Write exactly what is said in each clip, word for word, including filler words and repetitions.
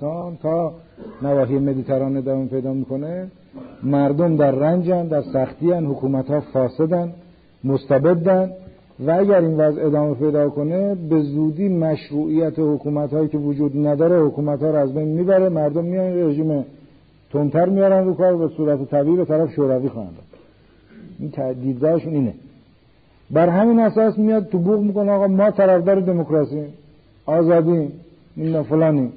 عربستان تا نواحی مدیترانه ادامه پیدا میکنه، مردم در رنجن، در سختی‌ان، حکومت‌ها فاسدن، مستبدن و اگر این وضع ادامه پیدا کنه به زودی مشروعیت حکومت‌هایی که وجود نداره حکومت‌ها رو از بین میبره، مردم میان رژیم تندتر میارن رو کار، به صورت طبیعی به طرف شوروی خواهند رفت. این دیدگاهشون اینه. بر همین اساس میاد تو بوق میکنه آقا ما طرفدار دموکراسی، آزادی، این فلانی.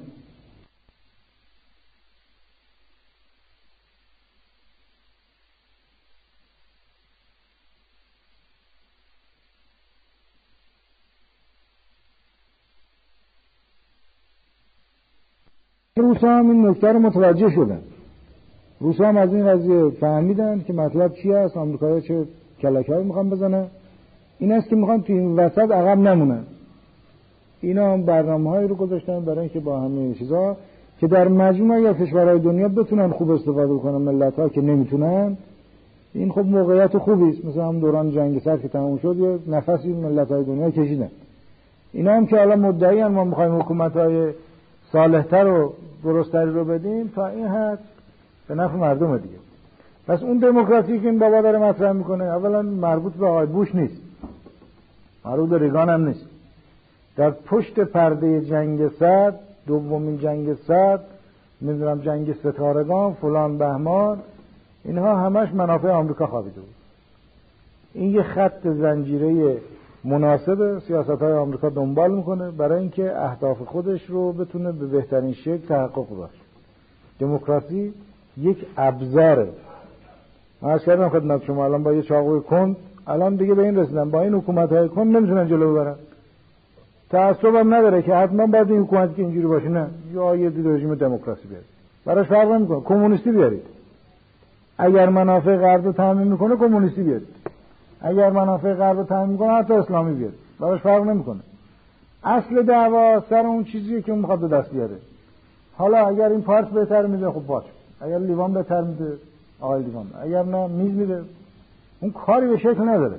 روسا هم این نکته رو متوجه شدن. روسا هم از این قضیه فهمیدن که مطلب چی است، آمریکایی‌ها چه کلکه‌ای میخوان بزنن. این است که میخوان تو این وسط عقب نمونن. اینا هم برنامه‌هایی رو گذاشتن برای اینکه با همه چیزا که در مجموع یا کشورهای دنیا بتونن خوب استفاده کنن، ملت‌ها که نمیتونن. این خب موقعیت خوبی است، مثلا هم دوران جنگ سرد که تموم شد یه نفسی ملت‌های دنیا کشیدن. اینا هم که الان مدعی ان ما می‌خوایم حکومت‌های صالح‌تر و درست‌تری رو بدیم، تا این حد به نفع مردم دیگه. پس اون دموکراسی که این بابا داره مطرح میکنه اولا مربوط به آقای بوش نیست، مربوط به ریگان هم نیست. در پشت پرده جنگ سرد، دومین جنگ سرد، نمیدونم جنگ ستارگان، فلان بهمان، اینها همش منافع آمریکا خوابیده بود. این یه خط زنجیره مناسب سیاست‌های آمریکا دنبال میکنه برای اینکه اهداف خودش رو بتونه به بهترین شکل تحقق بده. دموکراسی یک ابزاره. من از کردم خدمت شما الان با یه چاقوی کند الان دیگه به این رسیدن با این حکومت‌های کند نمیتونن جلو ببرن. تعصب هم نداره که حتما باید این حکومت که اینجوری باشه، نه، یا یه رژیم دموکراسی بیارید. براش فرق نمیکنه، کمونیستی بیارید. اگر منافع غرب رو تامین میکنه کمونیستی بیارید. اگر منافع غرب رو تامین میکنه حتی اسلامی بیارید. براش فرق نمیکنه. اصل دعوا سر اون چیزیه که اون میخواد به دست بیاره. حالا اگر این پارس بهتر میده خب باشه، اگر لیوان بهتر میده آقای لیوان، اگر نه میز میده، اون کاری به شکل نداره.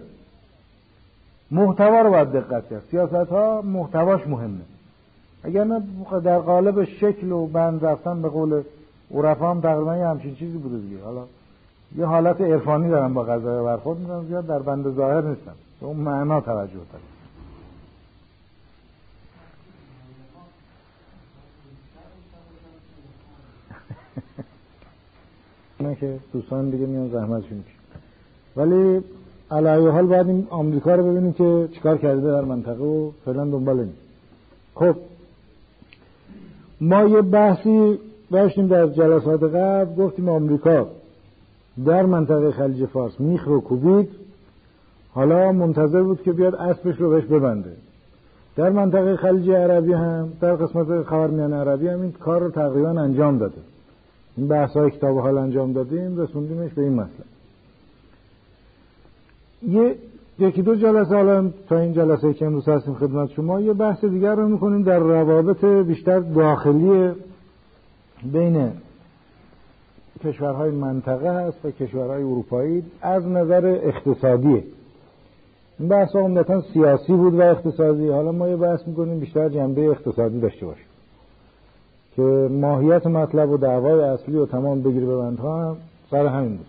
محتوا رو باید دقت کرد. سیاست ها محتواش مهمه. اگر نه در قالب شکل و بند رفتن به قول عرفا هم تقریبا یه همچین چیزی بوده دیگه. حالا یه حالت عرفانی دارن با قضایا برخورد میکنن، زیاد در بند ظاهر نیستن، به اون معنا توجه دارن. نه که دوستان دیگه میان زحمتشون میکشن، ولی علی حال باید این آمریکا رو ببینیم که چیکار کرده در منطقه و فعلا دنبال این. خب ما یه بحثی داشتیم در جلسات قبل، گفتیم آمریکا در منطقه خلیج فارس میخ رو کوبید، حالا منتظر بود که بیاد اسبش رو بهش ببنده. در منطقه خلیج عربی هم، در قسمت خاورمیانه عربی هم این کار رو تقریبا انجام داده. این بحث‌های کتاب حال انجام دادیم، رسوندیمش به این مسئله. یه یکی دو جلسه حالا تا این جلسه که امروز هستیم خدمت شما یه بحث دیگر رو می‌کنیم در روابط بیشتر داخلی بین کشورهای منطقه هست و کشورهای اروپایی از نظر اقتصادی. این بحث عمدتاً سیاسی بود و اقتصادی. حالا ما یه بحث می‌کنیم بیشتر جنبه اقتصادی داشته باشه که ماهیت مطلب و دعوای اصلی و تمام بگیر ببندها هم سر همین بود.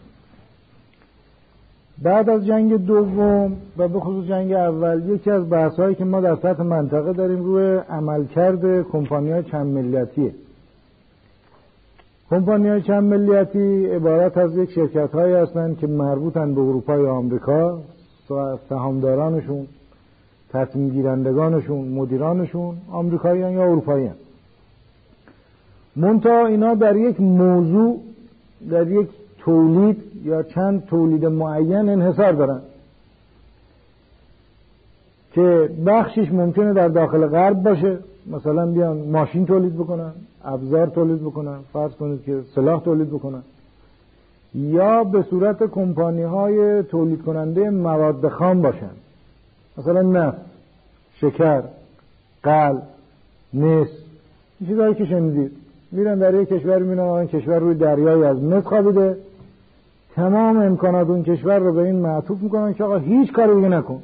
بعد از جنگ دوم و به خصوص جنگ اول یکی از بحث‌هایی که ما در سطح منطقه داریم روی عملکرد کمپانی‌های چند ملیتیه. کمپانی‌های چند ملیتی عبارت از یک شرکت‌هایی هستند که مربوطن به اروپا یا آمریکا، سهامدارانشون، تصمیم گیرندگانشون، مدیرانشون آمریکایی‌ان یا اروپایی‌ان. منتها اینا در یک موضوع، در یک تولید یا چند تولید معین انحصار دارن که بخشش ممکنه در داخل غرب باشه، مثلا بیان ماشین تولید بکنن، ابزار تولید بکنن، فرض کنید که سلاح تولید بکنن، یا به صورت کمپانی های تولید کننده مواد خام باشن، مثلا نفت، شکر، قل، مس، این چیزایی که شنیدید. میرن در یک کشور میبینن اون کشور روی دریایی از مس خوابیده، تمام امکانات اون کشور رو به این معطوف میکنن که آقا هیچ کاری دیگه نکن.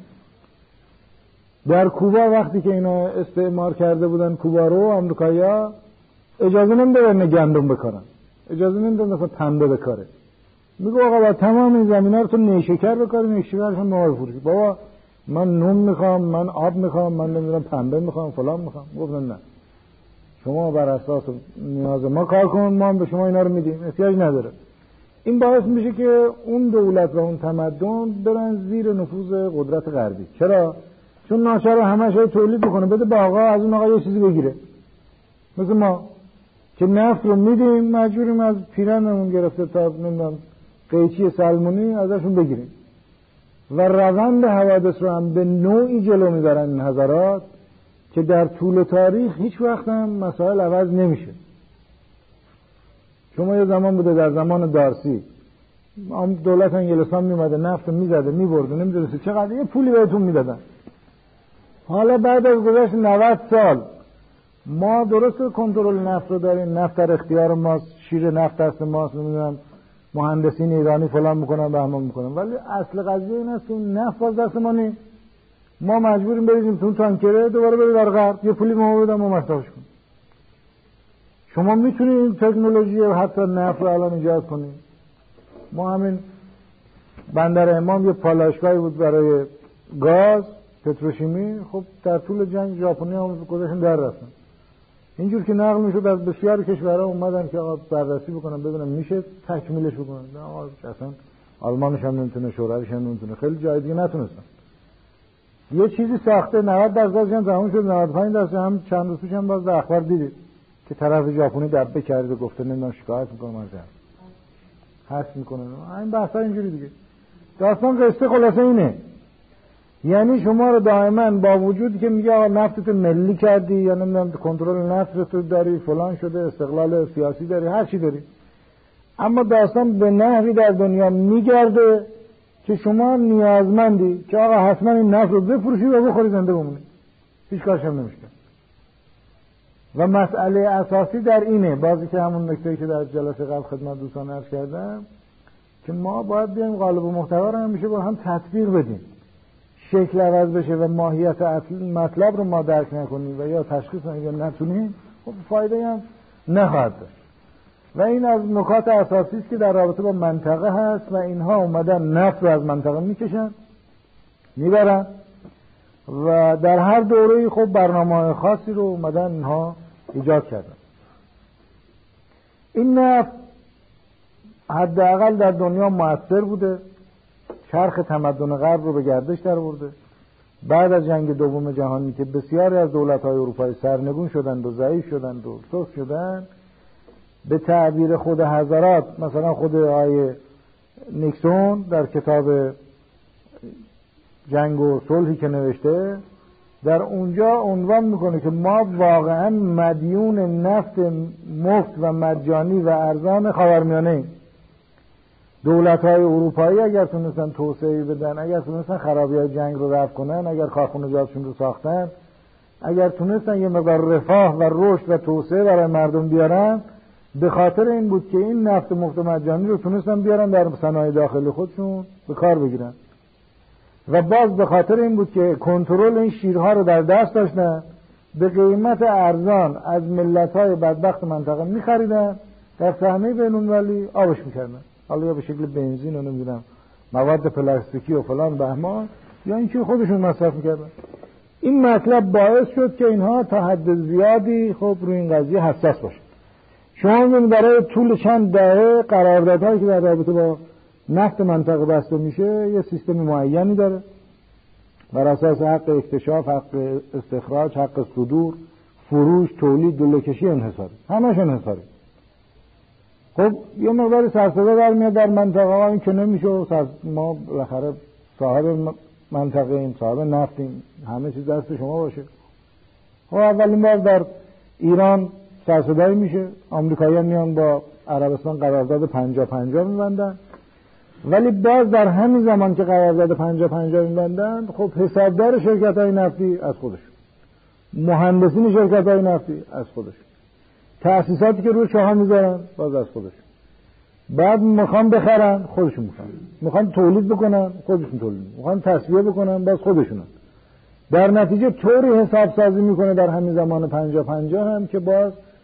در کوبا وقتی که اینا استعمار کرده بودن کوبا رو آمریکایی‌ها، اجازه نمیده گندم بکارن، اجازه نمیده مثلا پنبه بکاره. میگه آقا با تمام این زمینا رو تو نیشکر بکاری، نیشکرش هم مال فروشی. بابا من نون میخوام، من آب میخوام، من نمیدونم پنبه میخوام، فلان میخوام. گفتن نه، شما بر اساس نیاز ما کار کن، ما هم به شما اینا رو میدیم، احتیاج نداره. این باعث میشه که اون دولت و اون تمدن برن زیر نفوذ قدرت غربی. چرا؟ چون ناچار همش تولید بکنه، بده به آقا، از اون آقا یه چیزی بگیره. مثل ما که نفت رو میدیم، مجبوریم از پیرنمون گرفته تا نمیدونم قیچی سلمونی ازشون بگیریم. و روند حوادث رو هم به نوعی جلو میبرن این حضرات که در طول تاریخ هیچ وقت هم مسائل عوض نمیشه. شما یه زمان بوده در زمان دارسی دولت انگلستان میومده نفت میزده میبرده، نمیدونسته چقدر، یه پولی بهتون میدادن. حالا بعد از گذشت نود سال ما درست کنترل نفت رو داریم، نفت در اختیار ماست، شیر نفت دست ماست، نمیدونم مهندسین ایرانی فلان میکنن بهمان میکنن، ولی اصل قضیه این است که نفت باز دست ما نیست. ما مجبوریم بریزیم تو تانکره، دوباره بریم در غرب، یه پولی ما بدن ما مصرفش کنیم. شما میتونید این تکنولوژی حتی نفت رو الان ایجاد کنید. ما همین بندر امام یه پالایشگاهی بود برای گاز پتروشیمی، خب در طول جنگ ژاپنی هم گذاشتن در رفتن. اینجور که نقل میشد از بسیاری کشورها اومدن که آقا بررسی بکنن ببینن میشه تکمیلش بکنن. نه آقا اصلا آلمانش هم نمیتونه، شورویش هم نمیتونه، خیلی جای دیگه نتونستن. یه چیزی ساخته نود درصدش هم تموم شد، نود و پنج درصد هم چند روز پیش هم باز در اخبار دیدید که طرف ژاپنی دبه کرده گفته نمیدونم شکایت میکنم از هست میکنه. این بحثا اینجوری دیگه. داستان قصه خلاصه اینه، یعنی شما رو دائما با وجودی که میگه آقا نفتت ملی کردی یا نمیدونم کنترل نفت تو داری، فلان شده، استقلال سیاسی داری، هر چی داری، اما داستان به نحوی در دنیا میگرده که شما نیازمندی که آقا حتما این نفت رو بفروشی و بخوری زنده بمونی، هیچ کارش هم نمیشه. و مسئله اساسی در اینه، بازی که همون نکته‌ای که در جلسه قبل خدمت دوستان عرض کردم، که ما باید بیایم قالب و محتوا رو همیشه با هم تطبیق بدیم. شکل عوض بشه و ماهیت مطلب رو ما درک نکنیم و یا تشخیص یا نتونیم، خب فایده هم نخواهد داشت. و این از نکات اساسی است که در رابطه با منطقه هست و اینها اومدن نفت رو از منطقه میکشن میبرن و در هر دوره‌ای خب برنامه‌های خاصی رو اومدن اینها ایجاد کردن. این نفت حداقل در دنیا مؤثر بوده، چرخ تمدن غرب رو به گردش در آورده. بعد از جنگ دوم جهانی که بسیاری از دولت‌های اروپایی سرنگون شدند و ضعیف شدند و سست شدند، به تعبیر خود حضرات، مثلا خود آقای نیکسون در کتاب جنگ و صلحی که نوشته، در اونجا عنوان میکنه که ما واقعا مدیون نفت مفت و مجانی و ارزان خاورمیانه ایم. دولت‌های اروپایی اگر تونستن توسعه بدن، اگر تونستن خرابی‌های جنگ رو رفع کنن، اگر کارخانجاتشون رو ساختن، اگر تونستن یه مقدار رفاه و رشد و توسعه برای مردم بیارن، به خاطر این بود که این نفت مفت و مجانی رو تونستن بیارن در صنایع داخلی خودشون به کار بگیرن. و باز به خاطر این بود که کنترل این شیرها رو در دست داشتن، به قیمت ارزان از ملت‌های بدبخت منطقه می‌خریدن، در صحنه بین‌المللی آبش می‌کردن، حالا یا به شکل بنزین و نمیدونم مواد پلاستیکی و فلان بهمان، یا اینکه خودشون مصرف می‌کردن. این مطلب باعث شد که اینها تا حد زیادی خب روی این قضیه حساس باشن. شما می‌بینید برای طول چند دهه قراردادهایی که در رابطه با نفت منطقه بسته میشه یه سیستم معینی داره، بر اساس حق اکتشاف، حق استخراج، حق صدور، فروش، تولید، دله‌کشی، انحصاری، همش انحصاری. خب یه مقدار سرسده در میاد در منطقه ها، این که نمیشه، ما بالاخره صاحب منطقه ایم، صاحب نفتیم، همه چیز دست شما باشه. خب اولین بار در ایران سرسده‌ای میشه، آمریکایی‌ها میان با عربستان قرارداد پنجاه پنجاه می‌بندن، ولی باز در همین زمان که قرارداد پنجاه پنجاه می‌بندن، خب حسابدار شرکت‌های نفتی از خودشون، مهندسین شرکت‌های نفتی از خودشون، تأسیساتی که روی شاه‌ها میذارن باز از خودشون، بعد میخوان بخرن خودشون میخوان، میخوان تولید بکنن خودشون تولید میکنن، میخوان تصفیه بکنن باز خودشونن. در نتیجه طوری حساب سازی میکنه در همین زمان پنجاه پنجاه هم که باز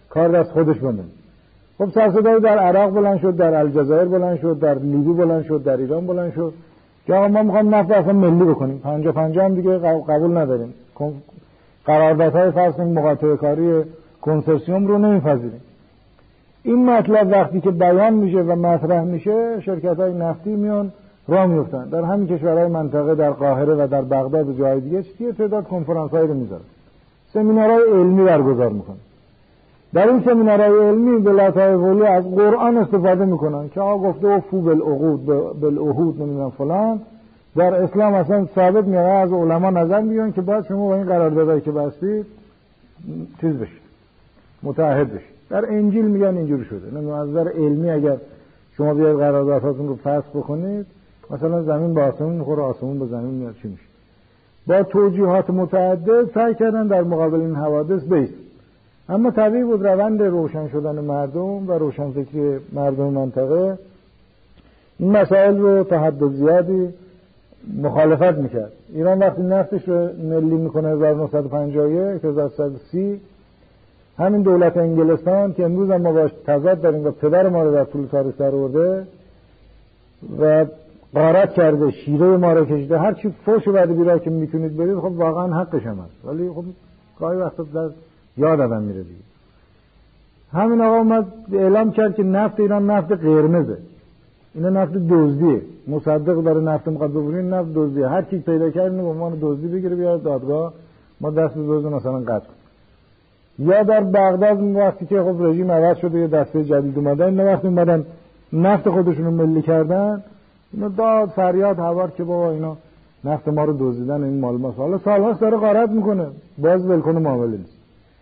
کار دست خودش بمونه. خب سرصدایی در عراق بلند شد، در الجزایر بلند شد، در لیبی بلند شد، در ایران بلند شد که آقا ما میخوایم نفت اصلا ملی بکنیم، پنجاه پنجاه هم دیگه قبول نداریم، قراردادهای فرض مقاطعه کاری کنسورسیوم رو نمیپذیریم. این مطلب وقتی که بیان میشه و مطرح میشه، شرکت‌های نفتی میان راه میفتن. در همین کشورهای منطقه، در قاهره و در بغداد و جای دیگه چیه تعداد کنفرانس‌هایی رو میذارن، سمینارهای علمی برگزار میکنن. در این سمینارهای علمی ولایت‌های ولی از قرآن استفاده میکنن که آقا گفته اوفوا بالعقود بالعهود نمیدونم فلان. در اسلام اصلا ثابت میاد از علما نظر میگن که باید شما با این قراردادایی که بستید چیز بشید، متعهد بشید. در انجیل میگن اینجوری شده. نمیدونم از نظر علمی اگر شما بیاید قرارداداتون رو فسخ بکنید، مثلا زمین به آسمون میخوره، آسمون به زمین میاد، چی میشه؟ با توجیهات متعدد سعی کردن در مقابل این حوادث بیست. اما طبیعی بود روند روشن شدن مردم و روشنفکری مردم منطقه این مسائل رو تا حد زیادی مخالفت میکرد. ایران وقتی نفتش رو ملی میکنه هزار و نهصد و پنجاه و یک هزار و سیصد و سی، همین دولت انگلستان که امروز هم ما باش تضاد داریم و پدر ما رو در طول تاریخ در آورده و غارت کرده، شیره ما رو کشیده، هر چی فوش و بعد بیراه که میتونید برید، خب واقعا حقش هم هست، ولی خب گاهی وقتا در یاد آدم میره دیگه. همین آقا اومد اعلام کرد که نفت ایران نفت قرمزه، اینا نفت دزدیه، مصدق داره نفت میخواد بفروشه، نفت دزدیه، هر کی پیدا کرد اینو به عنوان دزدی بگیره بیاره دادگاه، ما دست دزد مثلا قطع کنیم. یا در بغداد وقتی که خب رژیم عوض شده یه دسته جدید اومدن، اینا وقتی اومدن نفت خودشون رو ملی کردن، اینا داد فریاد هوار که بابا اینا نفت ما رو دزدیدن، این مال ماست. حالا سال‌هاست داره غارت میکنه، باز ولکن معامله نیست.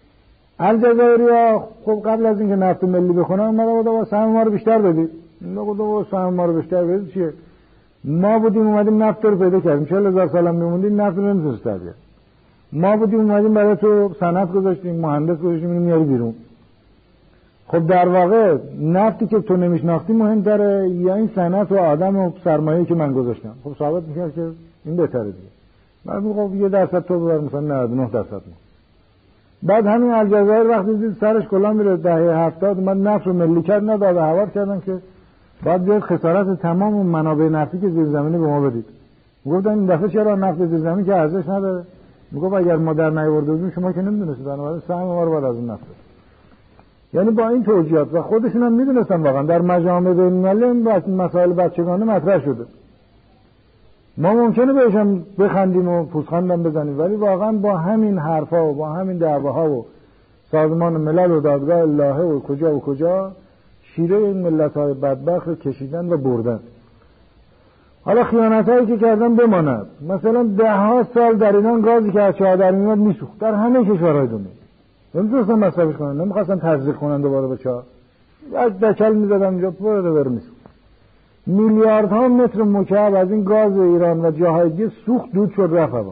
الجزایریا خب قبل از اینکه نفت ملی بکنن اومدن بابا سهم ما رو بیشتر بدید. اینا گفتن بابا سهم ما رو بیشتر بدید چیه؟ ما بودیم اومدیم نفت رو پیدا کردیم، چهل هزار سال هم میموندیم نفت رو نمیتونست در بیاره. ما بودیم اومدیم برای تو صنعت گذاشتیم، مهندس گذاشتیم، اینو میاری بیرون. خب در واقع نفتی که تو نمیشناختی مهم‌تره یا این صنعت و آدم و سرمایه‌ای که من گذاشتم؟ خب ثابت میشه که این بهتره دیگه. بعد خب یه درصد تو ببر، مثلا نود و نه درصد ما. بعد همین الجزایر وقتی دید سرش کلا میره دهه هفتاد اومد نفت رو ملی کرد، نداد هوار کردن که بعد بیاد خسارت تمام اون منابع نفتی که زیر زمینی به ما بدید. میگفتن این دفعه چرا نفت زیر زمین که ارزش نداره؟ میگفت اگر ما در نیاورده بودیم شما که نمیدونستید، بنابراین سهم ما رو بعد از اون نفت. یعنی با این توجیهات و خودشون هم میدونستن واقعا در مجامع بین‌المللی این مسائل بچگانه مطرح شده. ما ممکنه بهشون بخندیم و پوزخندم بزنیم، ولی واقعا با همین حرفا و با همین دعواها و سازمان ملل و دادگاه الهه و کجا و کجا شیره این ملت‌های بدبخت رو کشیدن و بردن. حالا خیانتایی که کردن بماند. مثلا ده ها سال در ایران گازی که از چاه در میاد میسوخت در همه کشورهای دنیا. نمیتونستن مصرفش کنن، نمیخواستن تزریق کنن دوباره به چاه، از دکل میزدن اونجا پر بره میسوخت. میلیاردها متر مکعب از این گاز ایران و جاهای دیگه سوخت، دود شد، رفت هوا.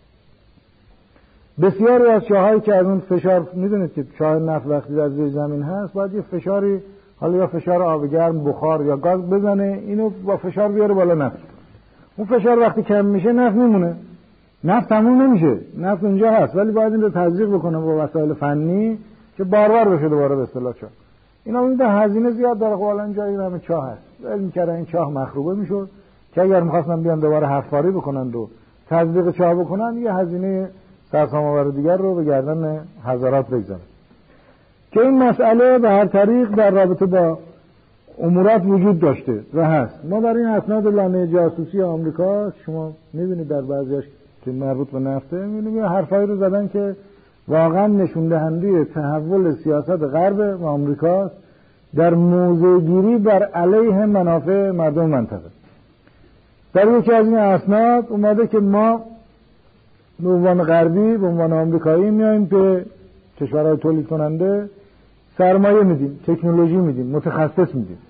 بسیاری از چاهایی که از اون فشار، میدونید که چاه نفت وقتی در زیر زمین هست باید یه فشاری، حالا یا فشار آب گرم، بخار یا گاز بزنه، اینو با فشار بیاره بالا نفت. اون فشار وقتی کم میشه نفت میمونه، نفت تموم نمیشه، نفت اونجا هست، ولی باید این رو تزریق بکنه با وسایل فنی که باربار بشه دوباره به اصطلاح چاه. اینا اون هزینه زیاد داره. خب الان جایی همه چاه هست، علم می‌کردن این چاه مخروبه میشد که اگر می‌خواستن بیان دوباره حفاری بکنن و تزریق چاه بکنن یه هزینه سرسام‌آور دیگر رو به گردن حضرات بگذارن. که این مسئله به هر طریق در رابطه با امورات وجود داشته و هست. ما در این اسناد لانه جاسوسی آمریکا شما می‌بینید در بعضیاش که مربوط به نفته، می‌بینید حرفایی رو زدن که واقعا نشون دهنده تحول سیاست غرب و آمریکا در موضع گیری بر علیه منافع مردم منطقه. در یکی از این اسناد اومده که ما به عنوان غربی، به عنوان آمریکایی میایم به کشورهای تولید کننده سرمایه میدیم، تکنولوژی میدیم، متخصص میدیم.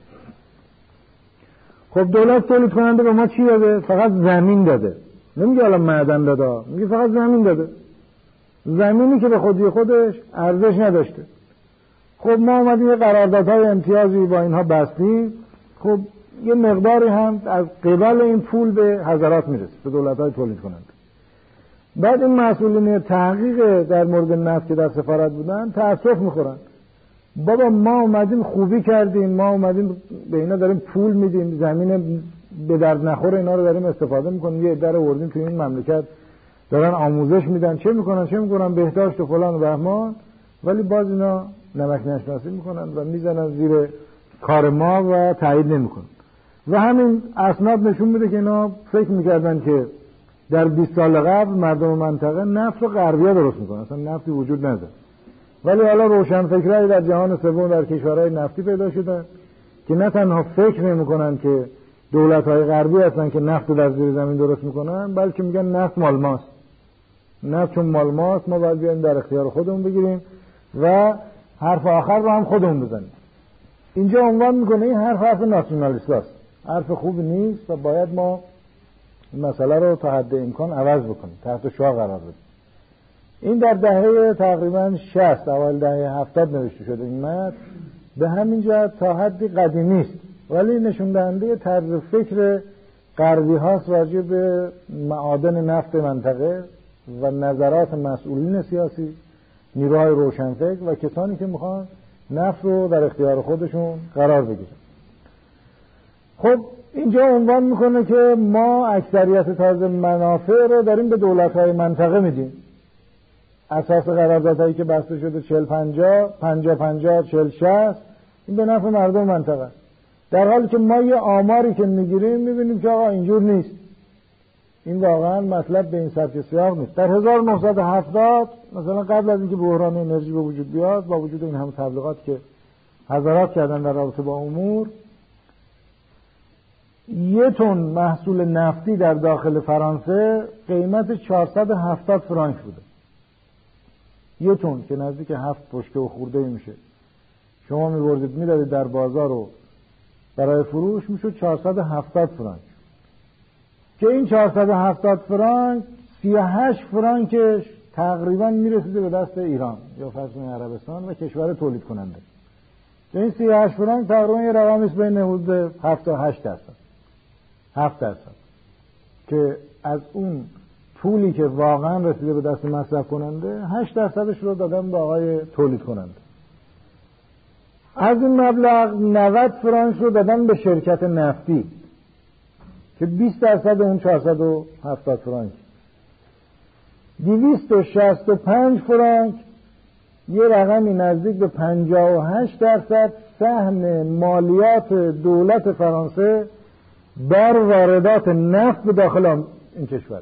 خب دولت تولید کننده به ما چی داده؟ فقط زمین داده. نمیگه الان معدن داده، میگه فقط زمین داده. زمینی که به خودی خودش ارزش نداشته. خب ما اومدیم یه قراردادهای امتیازی با اینها بستیم، خب یه مقداری هم از قبل این پول به حضرات میرسه، به دولت‌های تولید کننده. بعد این مسئولین تحقیق در مورد نفت که در سفارت بودن تأسف میخورن. بابا ما اومدیم خوبی کردیم، ما اومدیم به اینا داریم پول میدیم، زمین به درد نخور اینا رو داریم استفاده میکنیم، یه عده رو آوردیم تو این مملکت دارن آموزش میدن، چه میکنن چه میکنن بهداشت و فلان و بهمان، ولی باز اینا نمک نشناسی میکنن و میزنن زیر کار ما و تایید نمیکنن. و همین اسناد نشون میده که اینا فکر میکردن که در بیست سال قبل مردم منطقه نفت و غربی‌ها درست میکنن، اصلا نفتی وجود نداره. ولی حالا روشنفکرایی در جهان سوم در کشورهای نفتی پیدا شدن که نه تنها فکر نمیکنن که دولت‌های غربی هستن که نفت در زیر زمین درست میکنن، بلکه میگن نفت مال ماست، نفت چون مال ماست ما باید بیایم در اختیار خودمون بگیریم و حرف آخر رو هم خودمون بزنیم. اینجا عنوان میکنه این حرف حرف ناسیونالیست است، حرف خوبی نیست و باید ما این مسئله رو تا حد امکان عوض بکنیم، تحت شعار قرار بدیم. این در دهه تقریبا شصت اول دهه هفتاد نوشته شده این متن، به همین جهت تا حدی قدیمی است ولی نشون دهنده طرز فکر غربی هاست راجع به معادن نفت منطقه و نظرات مسئولین سیاسی، نیروهای روشنفکر و کسانی که میخوان نفت رو در اختیار خودشون قرار بگیرن. خب اینجا عنوان میکنه که ما اکثریت تازه منافع رو داریم به دولت‌های منطقه میدیم. اساس قراردادهایی که بسته شده چهل پنجاه، پنجاه پنجاه، چهل شصت، این به نفع مردم منطقه. در حالی که ما یه آماری که میگیریم میبینیم که آقا اینجور نیست. این واقعا مطلب به این سبک سیاق نیست. در هزار و نهصد و هفتاد مثلا قبل از اینکه بحران انرژی به وجود بیاد، با وجود این همه تبلیغات که حضرات کردن در رابطه با امور، یه تن محصول نفتی در داخل فرانسه قیمت چهارصد و هفتاد فرانک بوده. یه تن که نزدیک هفت پشته و خورده میشه، شما میبردید میدادید در بازار رو برای فروش، میشد چهارصد و هفتاد فرانک، که این چهارصد و هفتاد فرانک سی و هشت فرانکش تقریبا میرسیده به دست ایران یا فرض کنید عربستان و کشور تولید کننده. که این سی و هشت فرانک تقریبا یه رقمی است بین حدود هفت تا هشت درصد، هفت درصد که از اون پولی که واقعا رسیده به دست مصرف کننده هشت درصدش رو دادن به آقای تولید کننده. از این مبلغ نود فرانک رو دادن به شرکت نفتی که بیست درصد اون چهارصد و هفتاد فرانک. دویست و شصت و پنج فرانک یه رقمی نزدیک به پنجاه و هشت درصد سهم مالیات دولت فرانسه بر واردات نفت به داخل این کشور.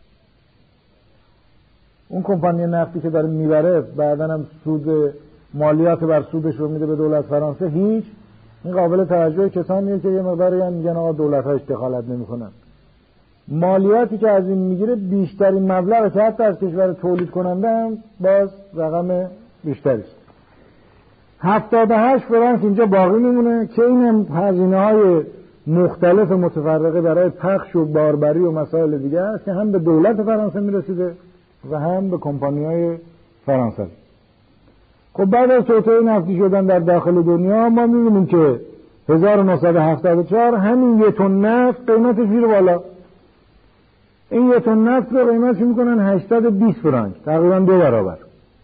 اون کمپانی نفتی که داره میبره بعدن هم سود مالیات بر سودش رو میده به دولت فرانسه، هیچ. این قابل توجه کسانیه که یه مقداری هم میگن آقا دولت ها دخالت نمیکنن. مالیاتی که از این میگیره بیشترین مبلغه که حتی از کشور تولید کننده هم باز رقم بیشتری است. هفتاد و هشت فرانک اینجا باقی میمونه که این هم هزینه های مختلف متفرقه برای پخش و باربری و مسائل دیگه است که هم به دولت فرانسه میرسیده و هم به کمپانی‌های فرانسه. خب بعد از توطئه نفتی شدن در داخل دنیا ما می‌بینیم که هزار و نهصد و هفتاد و چهار همین یک تن نفت قیمتش میره بالا. این یک تن نفت رو قیمتش میکنن هشتصد و بیست فرانک، تقریبا دو برابر.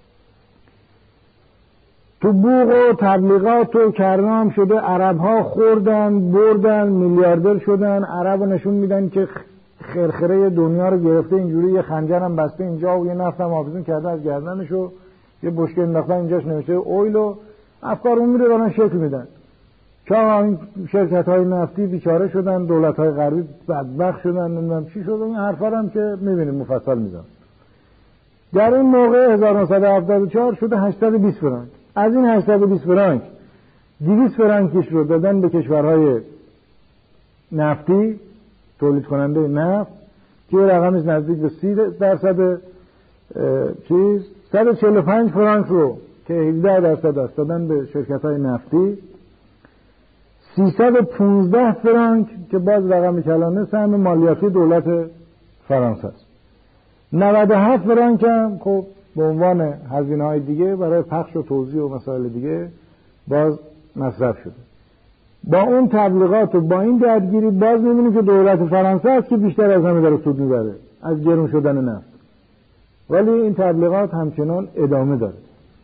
تو بوق و تبلیغات و کرنام شده، عرب‌ها خوردن بردن میلیاردر شدن، عربو نشون میدن که خرخره دنیا رو گرفته، اینجوری یه خنجر هم بسته اینجا و یه نفت هم حافظون کرده از گردنشو، یه بشکه انداختن اینجاش نوشته اویل و افکار اون میره دارن شکل میدن که این شرکت های نفتی بیچاره شدن، دولت های غربی بدبخت شدن، نمیدونم چی شد. این حرفا هم که میبینیم مفصل میزن. در اون موقع هزار و نهصد و هفتاد و چهار شده هشتصد و بیست فرانک. از این هشتصد و بیست فرانک دویست فرانکش رو دادن به کشورهای نفتی تولید کننده نفت که رقمش نزدیک به سی درصد چیز، صد و چهل و پنج فرانک رو که هجده درصد است دادن به شرکت‌های نفتی، سیصد و پانزده فرانک که باز رقم کلانه سهم مالیاتی دولت فرانسه است. نود و هفت فرانک هم خب به عنوان هزینه‌های دیگه برای پخش و توزیع و مسائل دیگه باز مصرف شده. با اون تبلیغات و با این درگیری باز می‌بینیم که دولت فرانسه است که بیشتر از همه داره سود می‌بره از گرون شدن نفت. ولی این تبلیغات همچنان ادامه داره.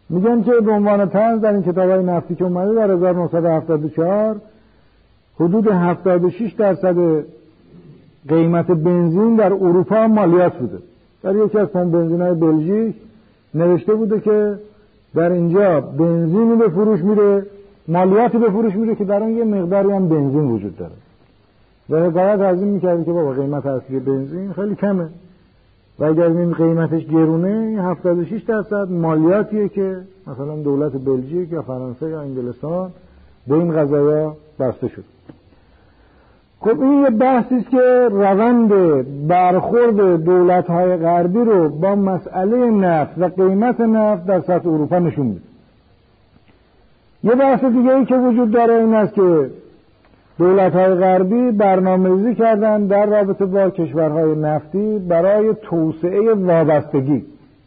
میگن که به عنوان طنز در این کتاب‌های نفتی که اومده در هزار و نهصد و هفتاد و چهار حدود هفتاد و شش درصد قیمت بنزین در اروپا مالیات بوده. در یکی از پمپ بنزین‌های بلژیک نوشته بوده که در اینجا بنزینی به فروش میره، مالیاتی به فروش میره که در اون یه مقداری هم بنزین وجود داره. و حکایت از این میکردی که بابا قیمت اصلی بنزین خیلی کمه و اگر این قیمتش گرونه هفتاد و شش درصد مالیاتیه که مثلا دولت بلژیک یا فرانسه یا انگلستان به این قضایا بسته شد. خب این یه بحثی است که روند برخورد دولت‌های غربی رو با مسئله نفت و قیمت نفت در سطح اروپا نشون میده. یه بحث دیگه ای که وجود داره این است که دولت‌های غربی برنامه‌ریزی کردن در رابطه با کشورهای نفتی برای توسعه وابستگی.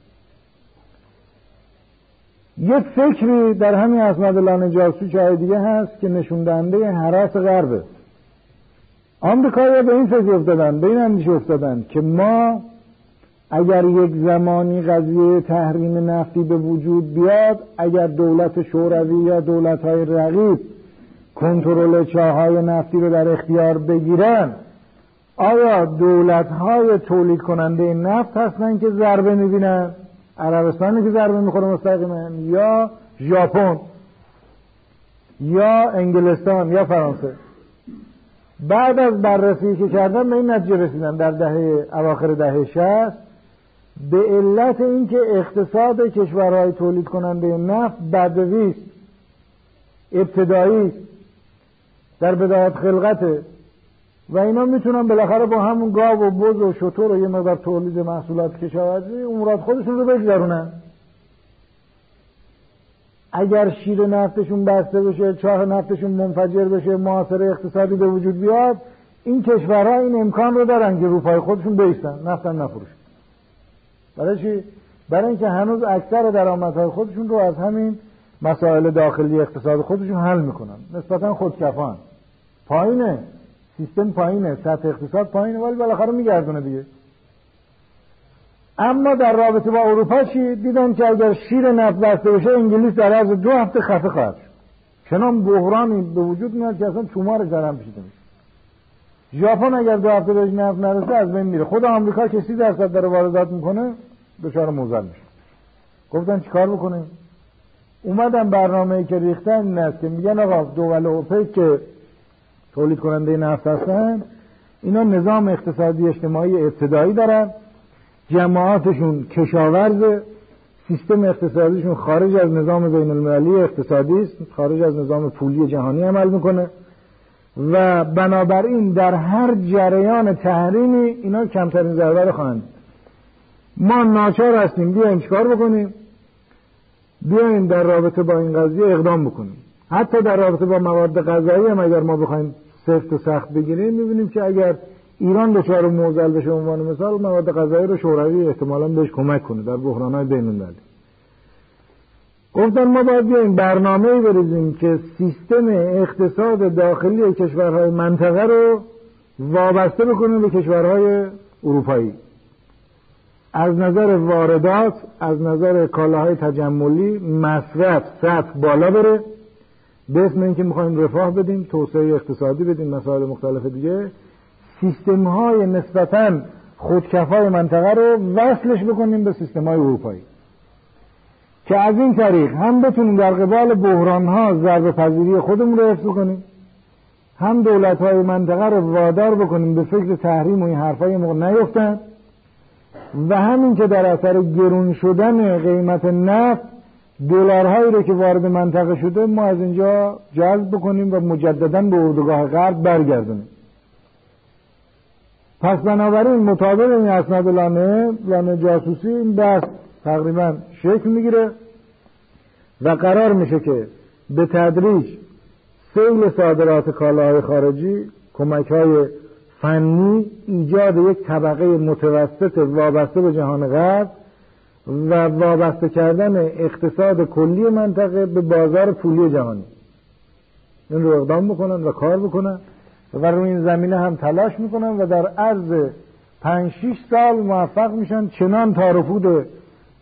یه فکری در همین اسمدالله نجاسی جای دیگه هست که نشون دهنده هراس غربه. آمریکایی‌ها به این فکر افتادن، به این اندیشه افتادن که ما اگر یک زمانی قضیه تحریم نفتی به وجود بیاد، اگر دولت شوروی یا دولت‌های رقیب کنترل چاهای نفتی رو در اختیار بگیرن، آیا دولت‌های تولید کننده نفت هستن که ضربه می‌بینن؟ عربستانی که ضربه می‌خوره مستقیما، یا ژاپن یا انگلستان یا فرانسه؟ بعد از بررسی که کردن به این نتیجه رسیدن در دهه اواخر دهه شصت به علت اینکه اقتصاد کشورهای تولید کننده نفت بدوی است، ابتدایی است، در بدایت خلقته و اینا میتونن بالاخره با همون گاو و بز و شتر و یه مقدار تولید محصولات کشاورزی امورات خودشون رو بگذرونن. اگر شیر نفتشون بسته بشه، چاه نفتشون منفجر بشه، محاصره اقتصادی به وجود بیاد، این کشورها این امکان رو دارن که روپای خودشون بیستن، نفتن نفروشن. برای چی؟ برای اینکه هنوز اکثر درآمدهای خودشون رو از همین مسائل داخلی اقتصاد خودشون حل میکنن، نسبتا خودکفان. پایینه، سیستم پایینه، سطح اقتصاد پایینه، ولی بالاخره میگردونه دیگه. اما در رابطه با اروپا چی؟ دیدن که اگر شیر نفت بسته بشه انگلیس در عرض دو هفته خفه خواهد شد. چنان بحرانی به وجود میاد که اصلا تومار درهم پیچیده میشه. ژاپن اگر دو هفته بهش نفت نرسه از بین میره. خود آمریکا که سی درصد داره واردات میکنه دچار موزل میشه. گفتن چیکار بکنیم؟ اومدن برنامه‌ای که ریختن این است که میگن آقا دول اوپک که تولید کننده نفت هستن، اینا نظام اقتصادی اجتماعی ابتدایی دارن، جماعاتشون کشاورز، سیستم اقتصادیشون خارج از نظام بین المللی اقتصادی است، خارج از نظام پولی جهانی عمل میکنه و بنابراین در هر جریان تحریمی اینا کمترین ضربه رو خواهند. ما ناچار هستیم بیایم چیکار بکنیم؟ بیایم در رابطه با این قضیه اقدام بکنیم. حتی در رابطه با مواد غذایی هم اگر ما بخوایم سفت و سخت بگیریم، میبینیم که اگر ایران دچار موزل بشه، عنوان مثال مواد غذایی رو شوروی احتمالاً بهش کمک کنه در بحران‌های بین‌المللی. گفتن ما باید بیایم برنامه‌ای بریزیم که سیستم اقتصاد داخلی کشورهای منطقه رو وابسته بکنیم به کشورهای اروپایی. از نظر واردات، از نظر کالاهای تجملی، مصرف سطح بالا بره، به اسم اینکه می‌خوایم رفاه بدیم، توسعه اقتصادی بدیم، مسائل مختلف دیگه، سیستم‌های نسبتاً خودکفای منطقه رو وصلش بکنیم به سیستم‌های اروپایی که از این طریق هم بتونیم در قبال بحران‌ها ضربه‌پذیری خودمون رو حفظ کنیم، هم دولت‌های منطقه رو وادار بکنیم به فکر تحریم و این حرفای موقع نیفتن، و همین که در اثر گرون شدن قیمت نفت دلارهایی رو که وارد منطقه شده ما از اینجا جذب بکنیم و مجدداً به اردوگاه غرب برگردونیم. پس بنابراین مطابق این اسناد لانه لانه جاسوسی این بحث تقریبا شکل میگیره و قرار میشه که به تدریج سیل صادرات کالاهای خارجی، کمک‌های فنی، ایجاد یک طبقه متوسط وابسته به جهان غرب و وابسته کردن اقتصاد کلی منطقه به بازار پولی جهانی، این رو اقدام بکنن و کار بکنن و روی این زمینه هم تلاش میکنن و در عرض پنج شش سال موفق میشن چنان تار و پود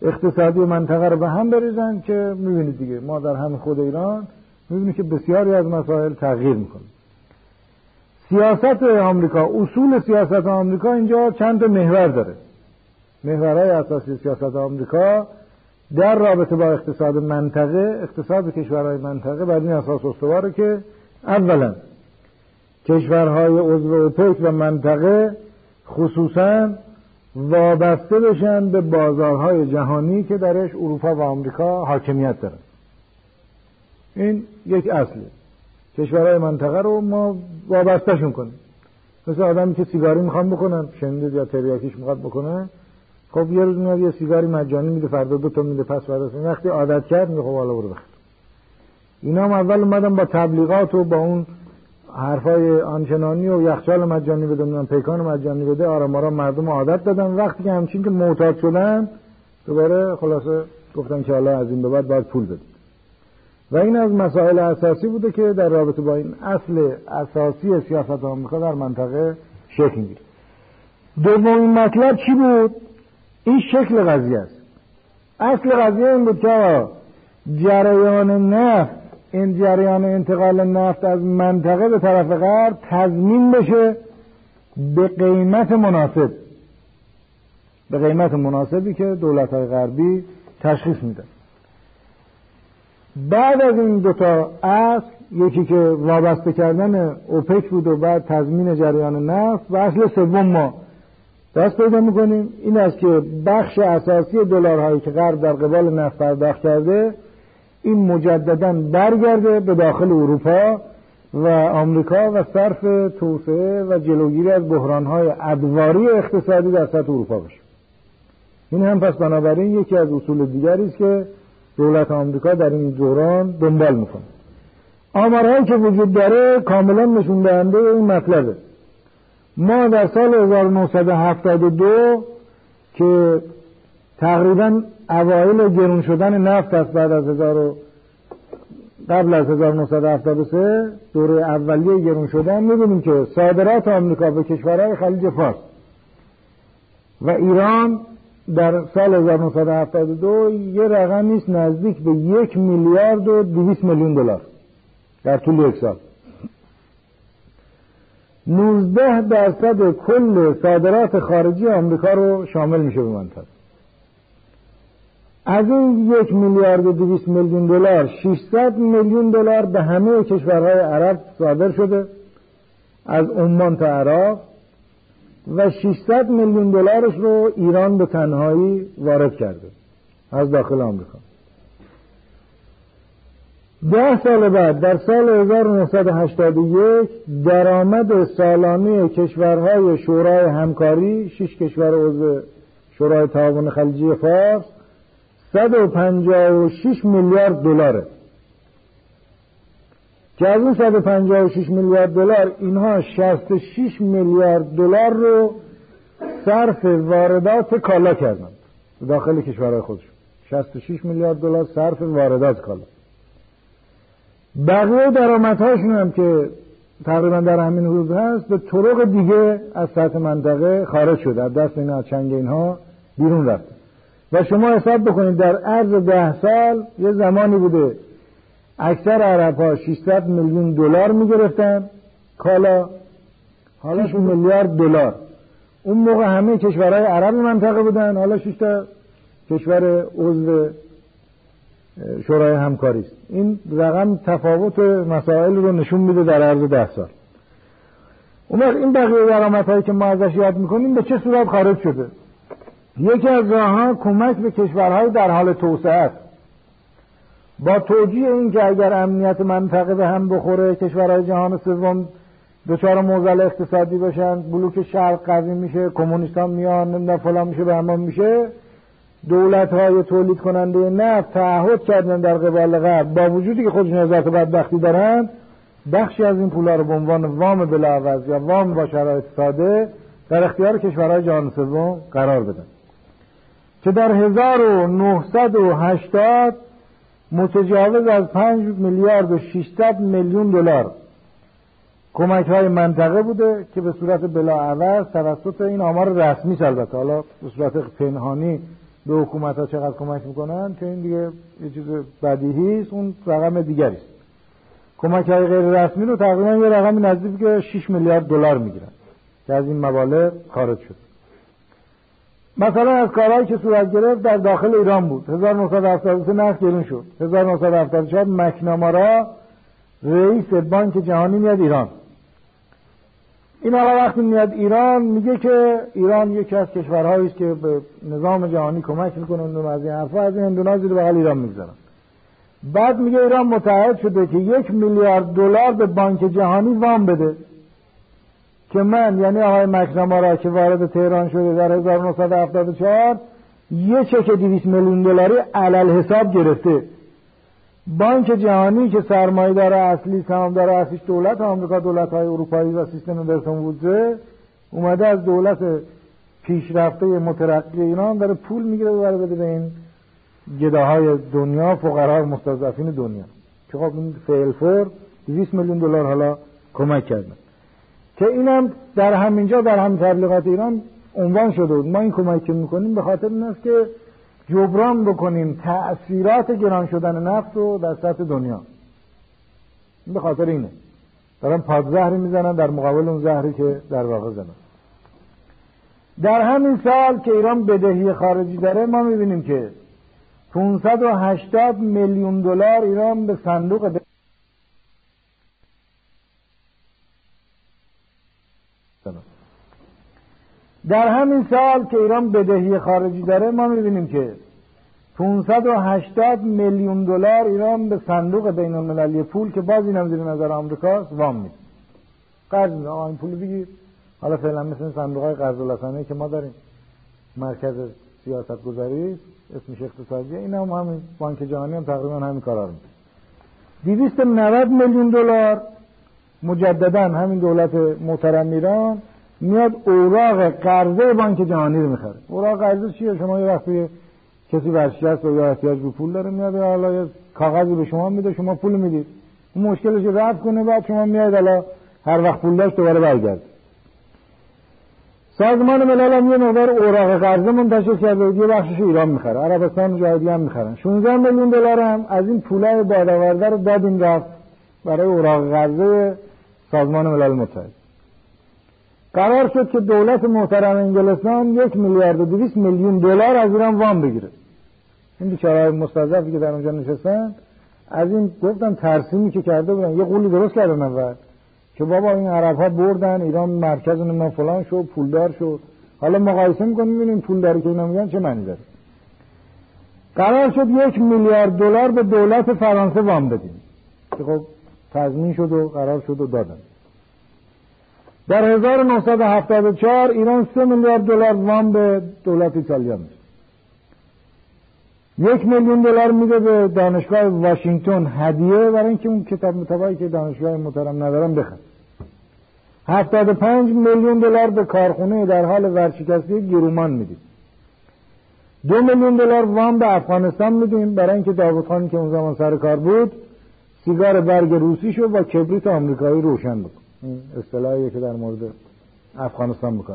اقتصادی منطقه رو به هم بریزن که میبینید دیگه ما در همین خود ایران میبینید که بسیاری از مسائل تغییر میکنه. سیاست آمریکا، اصول سیاست آمریکا اینجا چند تا محور داره. محورهای اساسی سیاست آمریکا در رابطه با اقتصاد منطقه، اقتصاد کشورهای منطقه بر این اساس استواره که اولا کشورهای عضو اوپک و منطقه خصوصا وابسته بشن به بازارهای جهانی که درش اروپا و آمریکا حاکمیت دارن. این یک اصله. کشورهای منطقه رو ما وابستهشون کنیم. مثل آدمی که سیگاری میخوان بکنن، شنیدید یا تریاکیش میخواد بکنن، خب یه روز میاد یه سیگاری مجانی میده، فردا دو تا میده، پس فردا وقتی عادت کرد میگه خب حالا برو بخیر. اینا هم اول اومدن با تبلیغات و با اون حرفای آنچنانی و یخچال مجانی بده، میدونم پیکان مجانی بده، آرام آرام مردم عادت دادن. وقتی که همچین که معتاد شدن دوباره خلاصه گفتن که حالا از این به بعد باید پول بدید. و این از مسائل اساسی بوده که در رابطه با این اصل اساسی سیاست آمریکا در منطقه شکل میگیره. دومین مطلب چی بود؟ این شکل قضیه است. اصل قضیه این بود که جریان نفت، این جریان انتقال نفت از منطقه به طرف غرب تضمین بشه به قیمت مناسب، به قیمت مناسبی که دولت‌های غربی تشخیص میدن. بعد از این دوتا اصل، یکی که وابسته کردن اوپک بود و بعد تضمین جریان نفت، و اصل سوم ما دست پیدا میکنیم این است که بخش اساسی دلارهایی که غرب در قبال نفت پرداخت کرده این مجدداً برگرده به داخل اروپا و آمریکا و صرف توسعه و جلوگیری از بحران‌های ادواری اقتصادی در سطح اروپا بشه. این هم پس بنابراین یکی از اصول دیگری است که دولت آمریکا در این دوران دنبال میکنه. آمارهایی که وجود داره کاملا نشون دهنده این مطلبه. ما در سال هزار و نهصد و هفتاد و دو که تقریبا اوایل گرون شدن نفت است، بعد از هزار قبل از هزار و نهصد و هفتاد و سه دوره اولیه گرون شدن، می‌بینیم که صادرات آمریکا به کشورهای خلیج فارس و ایران در سال هزار و نهصد و هفتاد و دو یه رقمی است نزدیک به یک میلیارد و دویست میلیون دلار در طول یک سال. نوزده درصد کل صادرات خارجی آمریکا رو شامل میشه به منطقه. از این یک میلیارد و دویست میلیون دلار ششصد میلیون دلار به همه کشورهای عرب صادر شده، از عمان تا عراق، و ششصد میلیون دلارش رو ایران به تنهایی وارد کرده از داخل آمریکا. ده سال بعد در سال هزار و نهصد و هشتاد و یک درآمد سالانه کشورهای شورای همکاری، شش کشور عضو شورای تعاون خلیجی فارس، صد و پنجاه و شش میلیارد دلاره که از اون صد و پنجاه و شش میلیارد دلار اینها شصت و شش میلیارد دلار رو صرف واردات کالا کردند داخل کشورهای خودشون. شصت و شش میلیارد دلار صرف واردات کالا. بقیه درآمدهاشون هم که تقریبا در همین روز هست به طرق دیگه از سطح منطقه خارج شده، از دست اینا، از چنگ اینها بیرون رفته. و شما حساب بکنید در عرض ده سال یه زمانی بوده اکثر عرب ها ششصد میلیون دلار میگرفتن کالا، حالا شش میلیارد دلار. اون موقع همه کشورهای عرب منطقه بودن، حالا شش تا کشور عضو شورای همکاری است. این رقم تفاوت مسائل رو نشون میده در عرض ده سال. اون وقت این بقیه درآمدهایی که ما ازش یاد میکنیم به چه صورت خارج شده؟ یکی از راه‌ها کمک به کشورهای در حال توسعه است، با توجیه این که اگر امنیت منطقه به هم بخوره، کشورهای جهان سوم دچار معضل اقتصادی بشن، بلوک شرق قوی میشه، کمونیستان میان، نمیدونم فلان میشه، بهمان میشه، دولت‌های تولید کننده نفت تعهد کردن در قبال غرب، با وجودی که خودشون نظارت بدبختی دارن، بخشی از این پولا رو به عنوان وام بلاعوض یا وام با شرایط ساده در اختیار کشورهای جهان سوم قرار بدن که در هزار و نهصد و هشتاد متجاوز از پنج میلیارد و ششصد میلیون دلار کمک‌های منطقه بوده که به صورت بلاعوض توسط این آمار رسمی، البته حالا به صورت پنهانی به حکومت ها چقدر کمک میکنن که این دیگه یه چیز بدیهی است، اون رقم دیگری است. کمک های غیر رسمی رو تقریبا یه رقم نزدیک به شش میلیارد دلار میگیرن که از این مبالغ خارج شد. مثلا از کارهایی که صورت گرفت در داخل ایران بود. هزار و نهصد و هفتاد و سه نفت گرون شد. هزار و نهصد و هفتاد و چهار مکنامارا رئیس بانک جهانی میاد ایران. این آقا وقتی میاد ایران میگه که ایران یکی از کشورهایی است که به نظام جهانی کمک میکنه و از این حرفا، از این هندونا زیر بغل ایران میگذارن. بعد میگه ایران متعهد شده که یک میلیارد دلار به بانک جهانی وام بده که من، یعنی آقای مکنامارا که وارد تهران شده در هزار و نهصد و هفتاد و چهار، یه چک دویست میلیون دلاری علل حساب گرفته. بانک جهانی که سرمایه‌دار اصلی، سهامدار اصلیش دولت آمریکا، دولت‌های اروپایی و سیستم برتون وودز، اومده از دولت پیشرفته مترقی ایران داره پول میگیره و بده به این گداهای دنیا، فقرا و مستضعفین دنیا که خب این فعل فور دویست میلیون دلار حالا کمک کردن که اینم در همینجا در هم تبلیغات ایران عنوان شده بود. ما این کمک که میکنیم به خاطر این است که جبران بکنیم تأثیرات گران شدن نفت رو در سطح دنیا. به خاطر اینه دارن پادزهری میزنن در مقابل اون زهری که در واقع زدن. در همین سال که ایران بدهی خارجی داره، ما میبینیم که پانصد و هشتاد میلیون دلار ایران به صندوق ب... در همین سال که ایران بدهی خارجی داره، ما میبینیم که پانصد و هشتاد میلیون دلار ایران به صندوق بین المللی پول که باز اینم زیر نظر آمریکاست وام میده. قرض میده، آقا این پول بگیر. حالا فعلا مثل صندوق‌های قرض الحسنه که ما داریم، مرکز سیاست گذاری اسمش اقتصادیه، این هم همین بانک جهانی هم تقریبا همین کارا رو میکنه. دویست و نود میلیون دلار مجددا همین دولت محترم ایران میاد اوراق قرضه بانک جهانی رو میخره. اوراق قرضه چیه؟ شما یه وقتی کسی ورشکست و یا احتیاج به پول داره میاد حالا یه کاغذی به شما میده، شما پول میدید، اون مشکلش رو رفع کنه، بعد شما میاد حالا هر وقت پول داشت دوباره برگرد. سازمان ملل هم یه مقدار اوراق قرضه منتشر کرده، یه بخشش ایران میخره، عربستان و جای دیگه هم میخرن. شانزده میلیون دلار هم از این پولای بادآورده رو دادیم رفت برای اوراق قرضه سازمان ملل متحد. قرار شد که دولت محترم انگلستان یک میلیارد و دویست میلیون دلار از ایران وام بگیره. این بیچاره‌های مستضعفی که در اونجا نشستن از این گفتن ترسیمی که کرده بودن، یه قولی درست کردن اول که بابا این عرب‌ها بردن ایران مرکز نمیدونم فلان شد، پولدار شد، حالا مقایسه می‌کنیم ببینیم پولداری که اینا میگن چه معنی داره. قرار شد یک میلیارد دلار به دولت فرانسه وام بدیم که خب تضمین شد و قرار شد و دادن. در هزار و نهصد و هفتاد و چهار ایران سه میلیارد دلار وام به دولت ایتالیا میده. یک میلیون دلار میده به دانشگاه واشنگتن هدیه برای اینکه اون کتاب مطبعی که دانشگاه محترم ندارن بخره. هفتاد و پنج میلیون دلار به کارخونه در حال ورشکستگی گرومان میدیم. دو میلیون دلار وام به افغانستان میدیم برای اینکه داوود خانی که اون زمان سر کار بود سیگار برگ روسی شو با کبریت آمریکایی روشن بکن. این اصطلاحیه که در مورد افغانستان میکنن.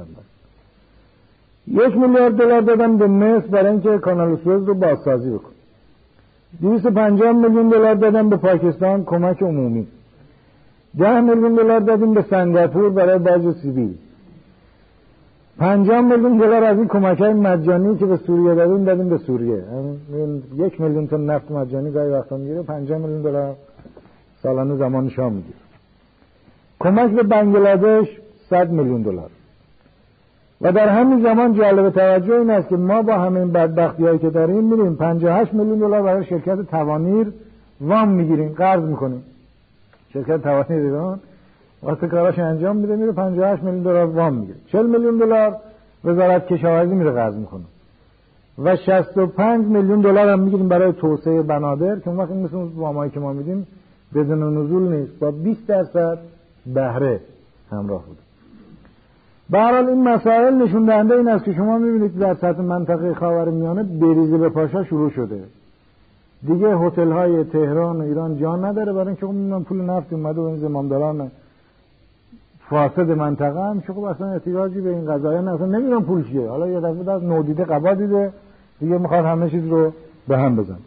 یک میلیارد دلار دادن به مصر برای اینکه کانال سوئز رو بازسازی بکن. دویست و پنجاه میلیون دلار دادن به پاکستان کمک عمومی. ده میلیون دلار دادیم به سنگاپور برای باج سیبیل. پنجاه میلیون دلار از این کمک‌های مجانی که به سوریه دادیم دادیم به سوریه. یک میلیون تن نفت مجانی گاهی وقتا میگیره، پنجاه میلیون دلار سالانه زمان شام میگیره. کمک به بنگلادش صد میلیون دلار. و در همین زمان جالب توجه این است که ما با همین بدبختی‌هایی که داریم میریم پنجاه و هشت میلیون دلار برای شرکت توانیر وام میگیریم، قرض میکنیم. شرکت توانیر ایران واسه کاراش انجام میده میره پنجاه و هشت میلیون دلار وام میگیره. چهل میلیون دلار وزارت کشاورزی میره قرض میکنه. و شصت و پنج میلیون دلار هم میگیریم برای توسعه بنادر که اون وقت مثل اون وامایی که ما میدیم بدون نزول نیست، با بیست درصد بهره همراه بود. به هر حال این مسائل نشون دهنده این است که شما میبینید در سطح منطقه خاورمیانه بریزه به پاشا شروع شده. دیگه هتل های تهران و ایران جان نداره برای اینکه اون پول نفت اومده و این زمامداران فاسد منطقه هم که خب اصلا احتیاجی به این قضایا ندارن، نمیدونن پول چیه. حالا یه دفعه از نودیده قبا دیده دیگه میخواد همه چیز رو به هم بزن.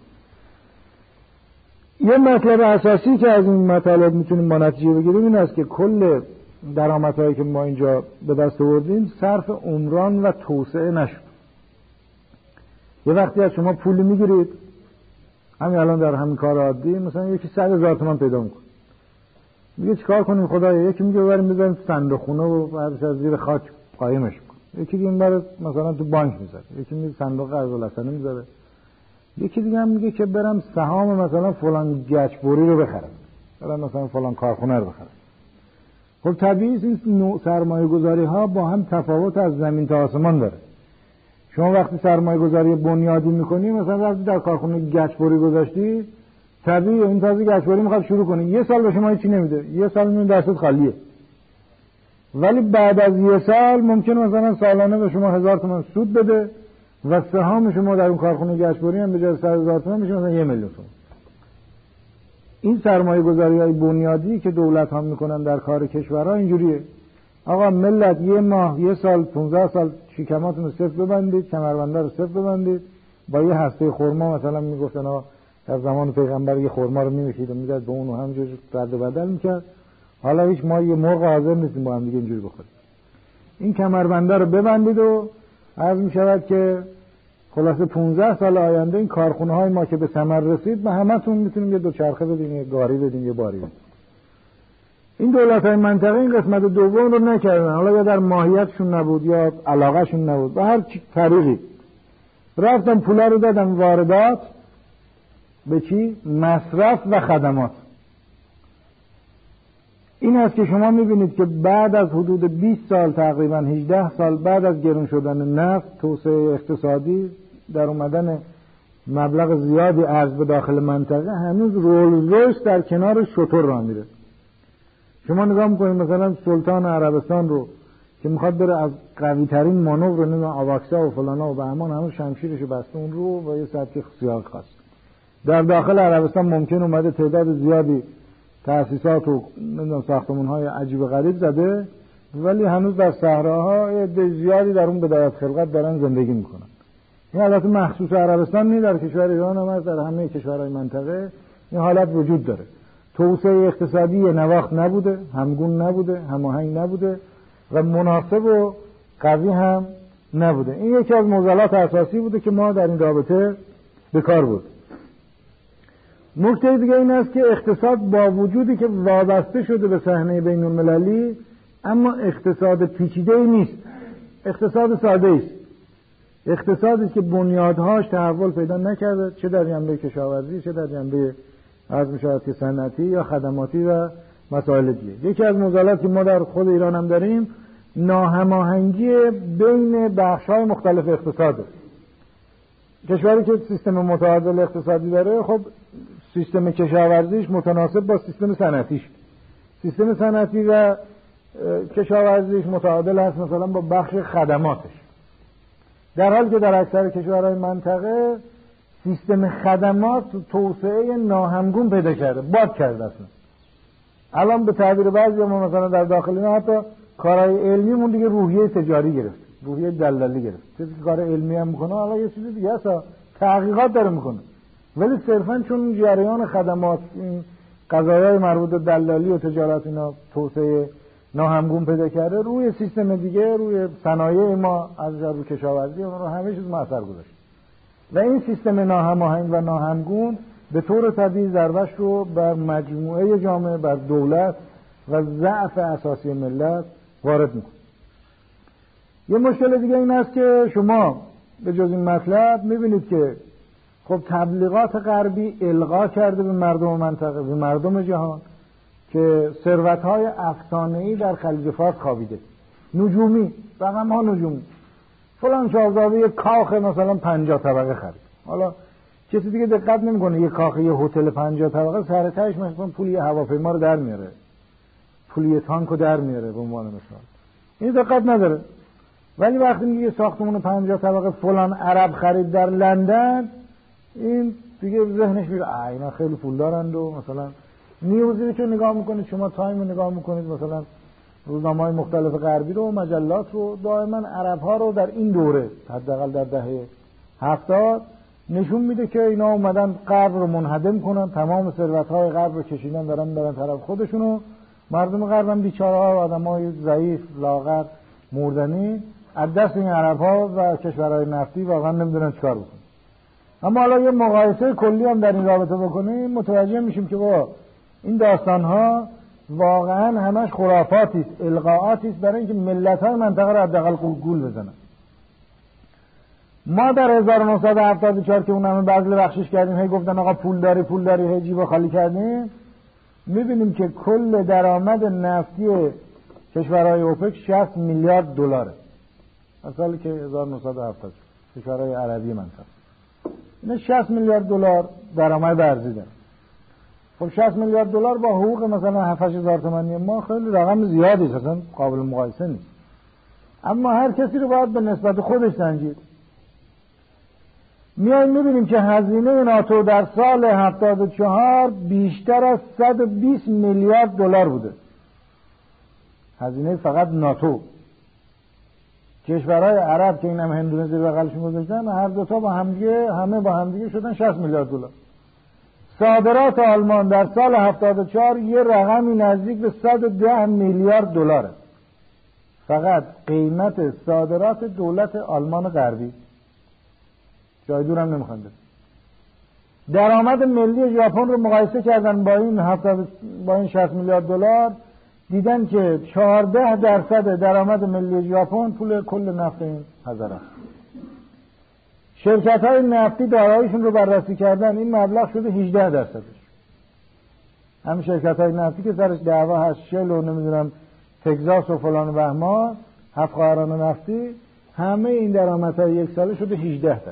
یه مطلب اساسی که از این مطالب میتونیم ما نتیجه بگیریم این است که کل درآمدهایی که ما اینجا به دست آوردیم صرف عمران و توسعه نشد. یه وقتی از شما پولی میگیرید، همین الان در همین کار عادی مثلا یکی صد هزار تومان پیدا میکنه، میگه چیکار کنیم خدایا؟ یکی میگه ببریم بذاریم تو صندوق خونه و بعدش از زیر خاک قایمش کنیم، یکی دیگه میبره مثلا تو بانک میذاره، یکی میگه صندوق قرض الحسنه میذاره، یکی دیگه هم میگه که برم سهام مثلا فلان گچبری رو بخرم، برم مثلا فلان کارخونه رو بخرم. خب طبیعی این نوع سرمایه گذاری ها با هم تفاوت از زمین تا آسمان داره. شما وقتی سرمایه گذاری بنیادی میکنی، مثلا وقتی در کارخونه گچبری گذاشتی، طبیعی این تازه گچبری میخواد شروع کنی، یه سال به شما هیچی نمیده، یه سال میون دستت خالیه، ولی بعد از یه سال ممکنه مثلا سالانه به شما هزار تومان سود بده و سهام شما در اون کارخونه گچبری هم به جای صد هزار تومان میشه مثلا یه میلیون تومان. این سرمایه گذاری های بنیادی که دولت ها میکنن در کار کشورها اینجوریه. آقا ملت یه ماه، یه سال، پونزده سال شکماتون رو صفر ببندید، کمربنده رو صفر ببندید، با یه هسته خرما مثلا میگفتن آقا در زمان پیغمبر یه خرما رو می‌کشید و میداد به اون و همینجور رد و بدل میکرد. حالا هیچ ما یه مرغ حاضر نیستیم با هم دیگه اینجوری بخوریم. این کمربنده رو ببندید و عرض میشود که خلاصه پونزده سال آینده این کارخونه های ما که به ثمر رسید به همتون میتونیم یه دوچرخه بدیم، یه گاری بدیم، یه باری بدیم. این دولت های منطقه این قسمت دوم رو نکردن، حالا یا در ماهیتشون نبود یا علاقهشون نبود، به هر طریقی رفتن پولا رو دادن واردات به چی؟ مصرف و خدمات. این است که شما میبینید که بعد از حدود بیست سال، تقریبا هجده سال بعد از گرون شدن نفت، توسعه اقتصادی، در اومدن مبلغ زیادی ارز به داخل منطقه، هنوز رولز رویس در کنار شتر راه میره. شما نگاه میکنید مثلا سلطان عربستان رو که میخواد بره از قوی ترین مانور رو نمیدونم آواکسا و فلانا و بهمان همون شمشیرشو بسته اون رو و یه سبک سیاه خاص. در داخل عربستان ممکن اومده تعداد زیادی تأسیسات و نمیدونم ساختمان‌های عجیب و غریب زده، ولی هنوز در صحراها عده زیادی در اون بدایت خلقت دارن زندگی میکنن. این البته مخصوص عربستان نیست، در کشور ایران هم هست، در همه کشورهای منطقه این حالت وجود داره. توسعه اقتصادی یه نواخت نبوده، همگون نبوده، هماهنگ نبوده و مناسب و قوی هم نبوده. این یکی از معضلات اساسی بوده که ما در این رابطه به کار بود. نکته دیگه این است که اقتصاد با وجودی که وابسته شده به صحنه بین المللی، اما اقتصاد پیچیده‌ای نیست، اقتصاد ساده است. اقتصادی که بنیادهاش تحول پیدا نکرده، چه در جنبه کشاورزی، چه در جنبه از میشود که صنعتی یا خدماتی و مسائل دیگه. یکی از معضلاتی که ما در خود ایران هم داریم، ناهماهنگی بین بخش‌های مختلف اقتصاده. کشوری که سیستم متعادل اقتصادی داره، خب سیستم کشاورزیش متناسب با سیستم صنعتیش، سیستم صنعتی و کشاورزیش متعادل هست مثلا با بخش خدماتش، در حالی که در اکثر کشورهای منطقه سیستم خدمات توسعه ناهمگون پیدا کرده، باد کرده اصلا. الان به تعبیر بعضی ما مثلا در داخل ما حتی کارهای علمیمون دیگه روحیه تجاری گرفت، روحیه دلالی گرفت. کسی که کار علمی هم میکنه حالا یه چیز دیگه هست، تحقیقات داره میکنه، ولی صرفا چون جریان خدمات، این قضایای مربوط به دلالی و تجارت اینا توسعه ناهمگون پیدا کرده، روی سیستم دیگه، روی صنایع ما از روی کشاورزی و همه چیز ما اثر گذاشت و این سیستم ناهماهنگ و ناهمگون به طور طبیعی ضربش رو بر مجموعه جامعه، بر دولت و ضعف اساسی ملت وارد میکنه. یه مشکل دیگه این است که شما به جز این مطلب میبینید که خب تبلیغات غربی القا کرده به مردم منطقه، به مردم جهان، که ثروت‌های افسانه‌ای در خلیج فارس خوابیده، نجومی، رقم ها نجومی، فلان شاهزاده یه کاخ مثلا پنجاه طبقه خرید. حالا کسی دیگه دقت نمی‌کنه یه کاخ یه هتل پنجاه طبقه سر تهش مثلا پول یه هواپیما رو در میاره، پول یه تانک رو در میاره به عنوان مثال. این دقت نداره. ولی وقتی میگه یه ساختمان پنجاه طبقه فلان عرب خرید در لندن، این دیگه ذهنش میره اینا خیلی پول دارند و مثلا نیوزی که نگاه میکنید شما، تایم رو نگاه میکنید، مثلا روزنامه‌های مختلف غربی رو، مجلات رو، دائما عرب ها رو در این دوره، حداقل در دهه هفتاد نشون میده که اینا اومدن غرب رو منهدم کنن، تمام ثروت‌های غرب رو کشیدن دارن برن طرف خودشونو. مردم غرب هم بیچاره‌ها، آدمای ضعیف، لاغر، مردنی از دست این عرب‌ها و کشورهای نفتی واقعا نمیدونن چیکار بکنن. اما حالا یه مقایسه کلی هم در این رابطه بکنیم متوجه میشیم که با این داستان‌ها واقعا همش خرافاتی است، القاءاتی است برای اینکه ملت‌های منطقه رو حداقل گول بزنن. ما در هزار و نهصد و هفتاد و چهار که اون همه بذل بخشش کردیم، هی گفتن آقا پول داری پول داری، هی جیب خالی کردیم، میبینیم که کل درآمد نفتی کشورهای اوپک شصت میلیارد دلاره از سالی که هزار و نهصد و هفتاد کشورهای عربی منطقه اینا شصت میلیارد دلار درآمد ارزی دارن. خب شصت میلیارد دلار با حقوق مثلا هفت هزار تومانی ما خیلی رقم زیادی است، اصلا قابل مقایسه نیست. اما هر کسی رو باید به نسبت خودش سنجید. میایم میبینیم که هزینه ناتو در سال هفتاد و چهار بیشتر از صد و بیست میلیارد دلار بوده. هزینه فقط ناتو. کشورهای عرب که این هم هندونه زیر بغلشون گذاشتن، هر دوتا با همدیگه همه با همدیگه شدن شصت میلیارد دلار. صادرات آلمان در سال هفتاد و چهار یه رقمی نزدیک به صد و ده میلیارد دلاره. فقط قیمت صادرات دولت آلمان غربی، جای دور هم نمیخوان بده. درآمد ملی ژاپن رو مقایسه کردن با این هفتاد با این شصت میلیارد دلار، دیدن که چهارده درصد درآمد ملی ژاپن پول کل نفت این هزاره. شرکت‌های نفتی داراییشون رو بررسی کردن، این مبلغ شده هجده درصدش. همین شرکت‌های نفتی که سرش دعوا هست، شل و نمیدونم تگزاس و فلان و بهمان، هفت خواهران نفتی، همه این درآمدهای یک ساله شده هجده درصد.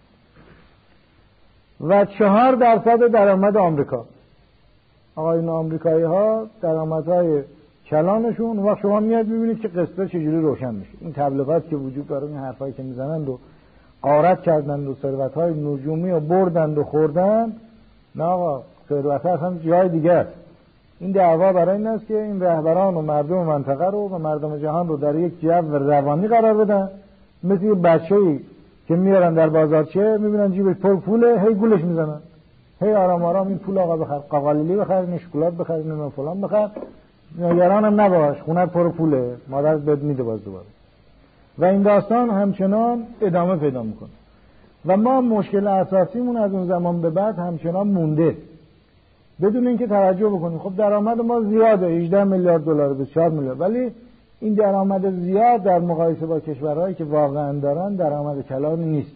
و چهار درصد درآمد آمریکا. آقایون آمریکایی ها درآمدهای کلانشون، وقت شما میاد میبینید که قصه چجوری روشن میشه. این تبلیغات که وجود داره، این حرفایی که میزنند و غارت کردند و ثروت‌های نجومی رو بردند و خوردند، نه آقا ثروت اصلا جای دیگه است. این دعوا برای این است که این رهبران و مردم منطقه رو و مردم جهان رو در یک جو روانی قرار بدن، مثل یه بچه‌ای که میارن در بازارچه میبینن جیبش پر پوله، هی گولش میزنن، هی آرام آرام این پول آقا بخر، قاقالیلی بخر، این شکلات بخر، این فلان بخر، نگران هم نباش، خونت پر پوله، مادرت بهت میده باز دوباره. و این داستان همچنان ادامه پیدا میکنه و ما مشکل اساسیمون از اون زمان به بعد همچنان مونده، بدون اینکه توجه بکنیم. خب درآمد ما زیاده، هجده میلیارد دلار، بیست و چهار میلیارد، ولی این درآمد زیاد در مقایسه با کشورهایی که واقعا دارن درآمد کلانی نیست.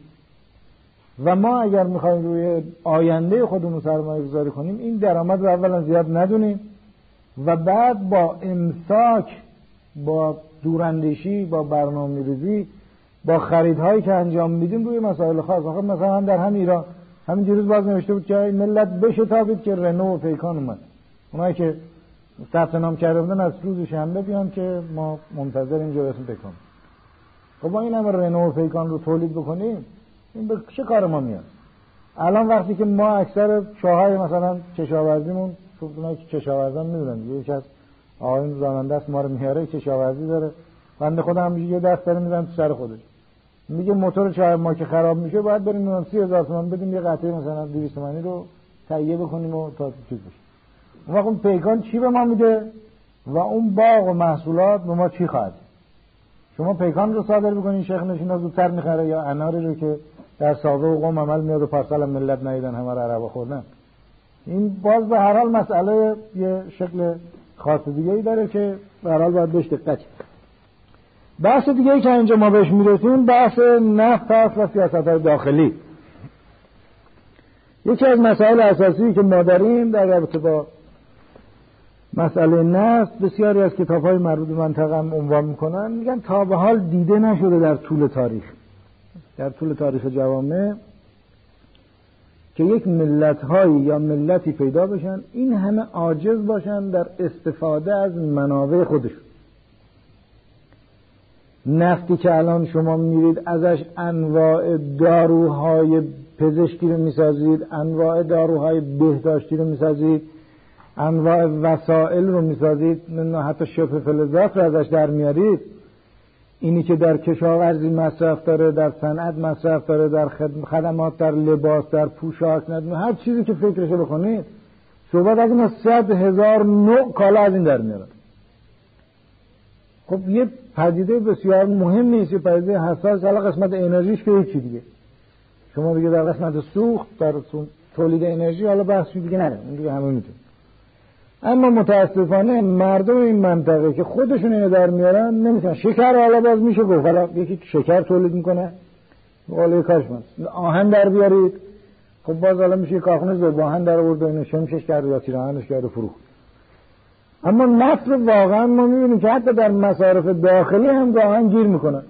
و ما اگر میخوایم روی آینده خودمون سرمایه گذاری کنیم، این درآمد رو اولا زیاد ندونیم و بعد با امساک، با دوراندیشی، با برنامه‌ریزی، با خریدهایی که انجام میدیم روی مسائل خاص. آخه مثلا هم در هم ایران همین دیروز باز نوشته بود که ملت بشتابید که رنو و پیکان اومد. اونایی که ثبت نام کرده بودن از روز شنبه بیان که ما منتظر اینجا رسیم پیکان. خب ما این همه رنو و پیکان رو تولید بکنیم، این به چه کار ما میاد؟ الان وقتی که ما اکثر شاهای مثلا کشاورزیمون، خب اونایی که کشاورزان میدونن، یکی از آقایون راننده است ما رو میاره، کشاورزی داره، بنده خودم هم یه دست داره میزنم تو سر خودش، میگه موتور چای ما که خراب میشه باید بریم اون سی هزار تومان بدیم یه قطعه مثلا دویست تومانی رو تهیه بکنیم و تا چیز بشه. اون وقت اون پیکان چی به ما میده و اون باغ و محصولات به ما چی خواهد؟ شما پیکان رو صادر بکنین، شیخ نشینا زودتر میخره، یا اناری رو که در ساوه و قم عمل میاد و پارسال ملت ندیدن همه رو عربا خوردن. این باز به هر حال مسئله یه شکل خاص دیگه ای داره که به هر حال باید بهش دقت کنیم. بحث دیگه ای که اینجا ما بهش میرسیم بحث نفت است و سیاست‌های داخلی. یکی از مسائل اساسی که ما داریم در رابطه با مسئله نفت، بسیاری از کتاب‌های مربوط به منطقه هم عنوان میکنن، میگن تا به حال دیده نشده در طول تاریخ، در طول تاریخ جوامع که یک ملت‌هایی یا ملتی پیدا بشن این همه عاجز باشن در استفاده از منابع خودشون. نفتی که الان شما میرید ازش انواع داروهای پزشکی رو میسازید، انواع داروهای بهداشتی رو میسازید، انواع وسائل رو میسازید، حتی شبه فلزات رو ازش در میارید. اینی که در کشاورزی مصرف داره، در صنعت مصرف داره، در خدمات، در لباس، در پوشاک، ندونه هر چیزی که فکرشو بکنید، صحبت از این صد هزار نوع کالا از این در میاد. خب یه پدیده بسیار مهم نیست، یه پدیده حساس، حالا قسمت انرژیش که هیچی دیگه. شما دیگه در قسمت سوخت، در تولید انرژی حالا بحثی دیگه نره، اون دیگه همه میدونه. اما متاسفانه مردم این منطقه که خودشون اینو در میارن نمیتونن. شکر حالا باز میشه گفت، حالا یکی شکر تولید میکنه، حالا کارش من آهن در بیارید، خب باز حالا میشه کارخونه ذوب آهن در آورد و اینو شمشش کرد یا تیر آهنش کرد و فروخت. اما نفت واقعا ما میبینیم که حتی در مصارف داخلی هم آهن گیر میکنه.